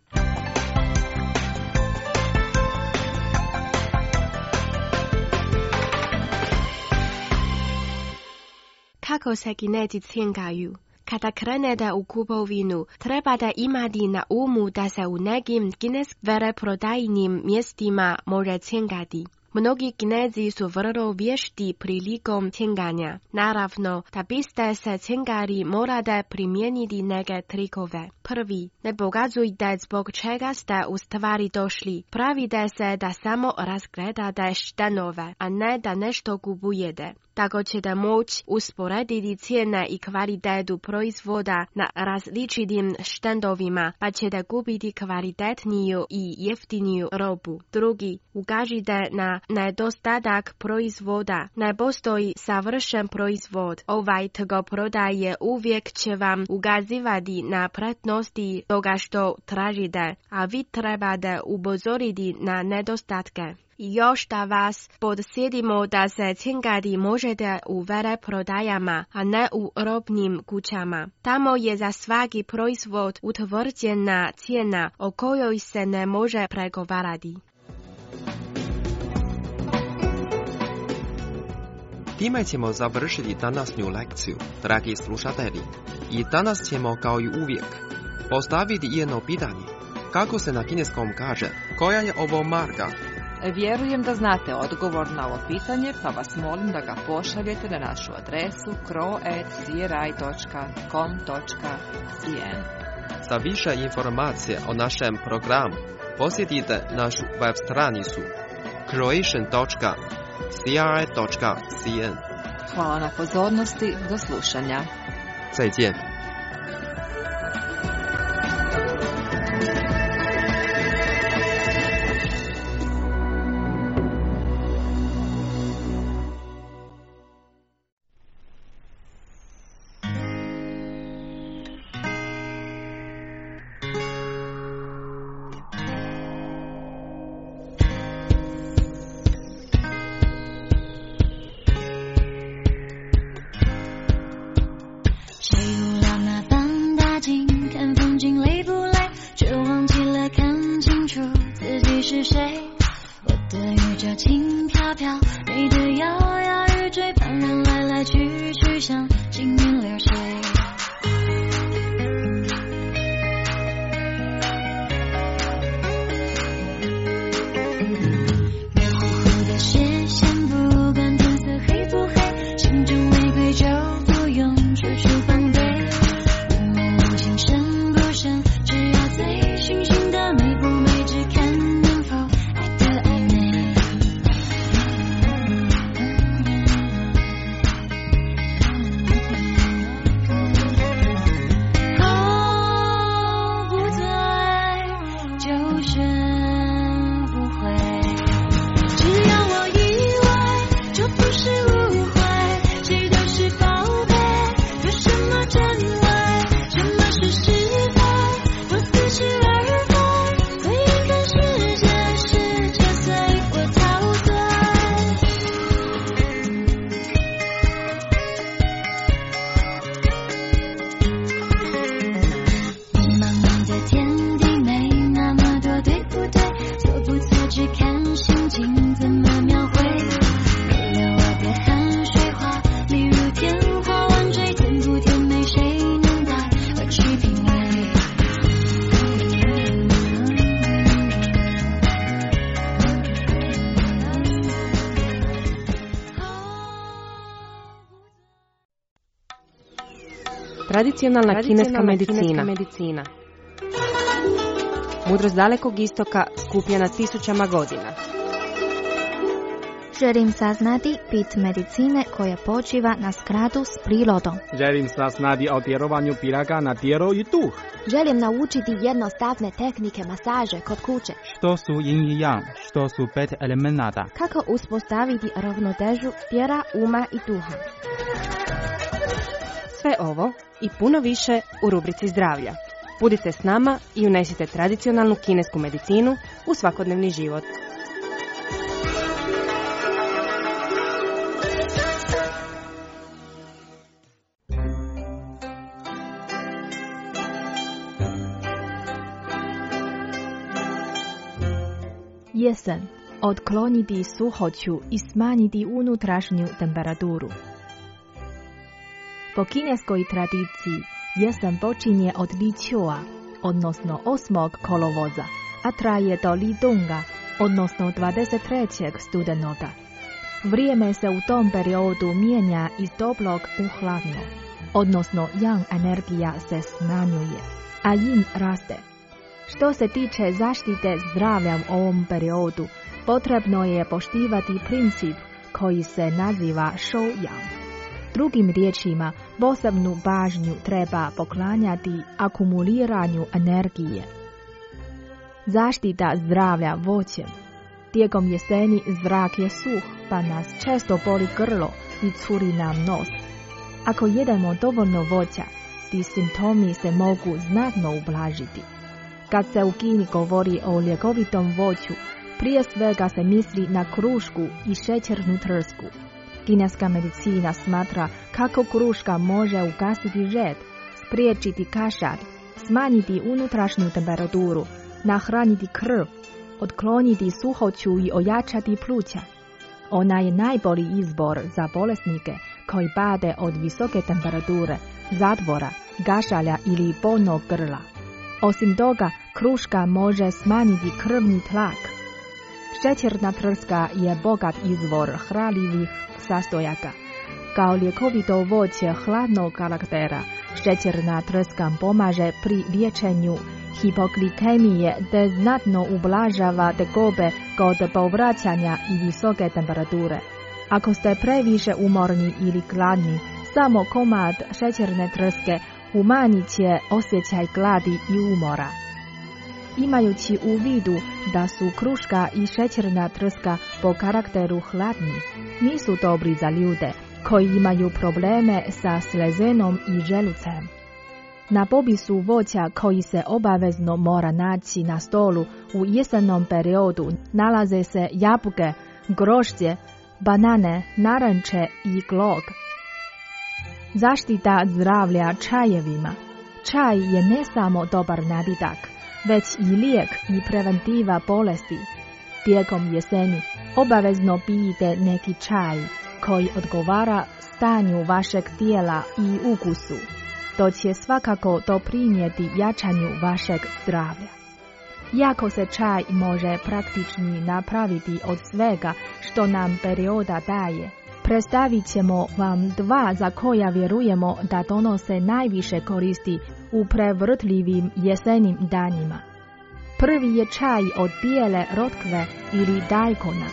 Speaker 3: Kako se Kinezi cjenkaju? Kada krenete u kupovinu, treba da imati na umu da se u nekim kineskim veleprodajnim mjestima može cjenkati. Mnogi Kinezi su vrlo vješti prilikom cjenkanja. Naravno, da biste se cjenkali, morate primijeniti neke trikove. Prvi, ne pokazujte zbog čega ste u stvari došli. Pravite se da samo razgledate štenove, a ne da nešto kupujete. Tako ćete moći usporediti cijene i kvalitetu proizvoda na različitim štendovima, pa ćete kupiti kvalitetniju i jeftiniju robu. Drugi, ukažite na nedostatak proizvoda. Ne postoji savršen proizvod. Ovaj trgoprodaje uvijek će vam ukazivati na prednosti toga što tražite, a vi trebate upozoriti na nedostatke. I još da vas podsjetimo da se cjenkati možete u veleprodajama, a ne u robnim kućama. Tamo je za svaki proizvod utvrđena cijena o kojoj se ne može pregovarati.
Speaker 12: Time ćemo završiti današnju lekciju, dragi slušatelji. I danas ćemo, kao i uvijek, postaviti jedno pitanje. Kako se na kineskom kaže, koja je ovo marka?
Speaker 15: Vjerujem da znate odgovor na ovo pitanje, pa vas molim da ga pošaljete na našu adresu kro at c r i dot com dot c n.
Speaker 12: Za više informacije o našem programu posjetite našu web stranicu croatian dot c r i dot c n.
Speaker 15: Hvala na pozornosti, do slušanja.
Speaker 12: 再见。
Speaker 18: Tradicionalna kineska medicina. medicina. Mudrost dalekog istoka skupljena tisućama godina.
Speaker 3: Želim saznati bit medicine koja počiva na skladu s prirodom.
Speaker 19: Želim saznati o djelovanju piraga na tijelo i duh.
Speaker 3: Želim naučiti jednostavne tehnike masaže kod kuće.
Speaker 19: Što su yin i yang, što su pet elemenata.
Speaker 3: Kako uspostaviti ravnotežu tijela, uma i duha.
Speaker 18: Sve ovo i puno više u rubrici zdravlja. Budite s nama i unesite tradicionalnu kinesku medicinu u svakodnevni život.
Speaker 3: Jesen. Otkloniti suhoću i smanjiti unutrašnju temperaturu. Po kineskoj tradiciji jesen počinje od Li Qiua, odnosno osmog kolovoza, a traje do Li Donga, odnosno dvadeset trećeg studenoga. Vrijeme se u tom periodu mijenja iz toplog u hladno, odnosno yang energija se smanjuje, a yin raste. Što se tiče zaštite zdravlja u ovom periodu, potrebno je poštivati princip koji se naziva shou yang. Drugim riječima, posebnu pažnju treba poklanjati akumuliranju energije. Zaštita zdravlja voćem. Tijekom jeseni zrak je suh, pa nas često boli grlo i curi nam nos. Ako jedemo dovoljno voća, ti simptomi se mogu znatno ublažiti. Kad se u Kini govori o ljekovitom voću, prije svega se misli na krušku i šećernu trsku. Kineska medicina smatra kako kruška može ugasiti žed, spriječiti kašalj, smanjiti unutrašnju temperaturu, nahraniti krv, otkloniti suhoću i ojačati pluća. Ona je najbolji izbor za bolesnike koji pate od visoke temperature, zatvora, kašalja ili bolnog grla. Osim toga, kruška može smanjiti krvni tlak. Šećerna trska je bogat izvor hranljivih sastojaka. Kao ljekovito voće hladnog karaktera, šećerna trska pomaže pri liječenju hipoglikemije te znatno ublažava tegobe kod povraćanja i visoke temperature.
Speaker 9: Ako ste previše umorni ili gladni, samo komad šećerne trske umanjit će osjećaj gladi i umora. Imajući u vidu da su kruška i šećerna trska po karakteru hladni, nisu dobri za ljude koji imaju probleme sa slezenom i želucem. Na popisu voća koji se obavezno mora naći na stolu u jesennom periodu nalaze se jabuke, grožđe, banane, naranče i glog. Zaštita zdravlja čajevima. Čaj je ne samo dobar napitak, već i lijek i preventiva bolesti. Tijekom jeseni obavezno pijte neki čaj koji odgovara stanju vašeg tijela i ukusu. To će svakako doprinijeti jačanju vašeg zdravlja. Iako se čaj može praktični napraviti od svega što nam perioda daje, predstavit ćemo vam dva za koja vjerujemo da donose najviše koristi u prevrtljivim jesenim danima. Prvi je čaj od bijele rotkve ili dajkona.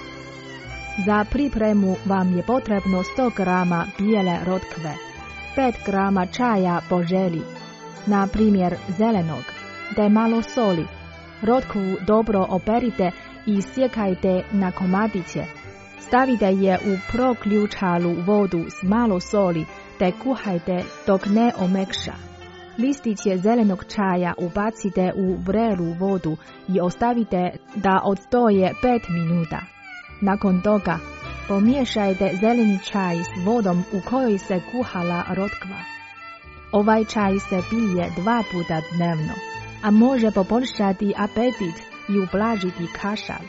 Speaker 9: Za pripremu vam je potrebno sto grama bijele rotkve, pet grama čaja po želji, na primjer zelenog, te malo soli. Rotkvu dobro operite i sjekajte na komadiće. Stavite je u proključalu vodu s malo soli te kuhajte dok ne omekša. Listiće zelenog čaja ubacite u vrelu vodu i ostavite da odstoje pet minuta. Nakon toga pomiješajte zeleni čaj s vodom u kojoj se kuhala rotkva. Ovaj čaj se pije dva puta dnevno, a može poboljšati apetit i ublažiti kašalj.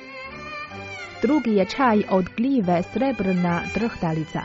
Speaker 9: Drugi je čaj od gljive srebrna drhtalica.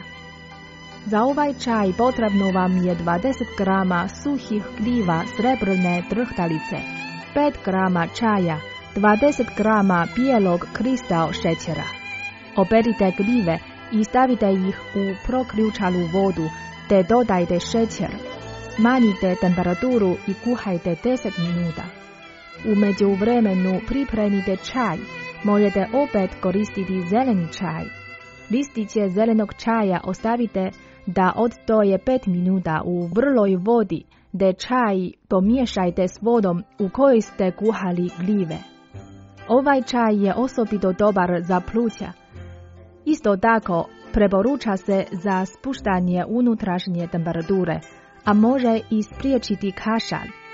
Speaker 9: Za ovaj čaj potrebno vam je dvadeset grama suhih gljiva srebrne drhtalice, pet grama čaja, dvadeset grama bijelog kristal šećera. Operite gljive i stavite ih u proključalu vodu te dodajte šećer. Smanjite temperaturu i kuhajte deset minuta. U međuvremenu pripremite čaj. Možete opet koristiti zeleni čaj. Listiće zelenog čaja ostavite da odstoje pet minuta u vrloj vodi, te čaj pomiješajte s vodom u kojoj ste kuhali gljive. Ovaj čaj je osobito dobar za pluća. Isto tako preporuča se za spuštanje unutrašnje temperature, a može i spriječiti kašalj.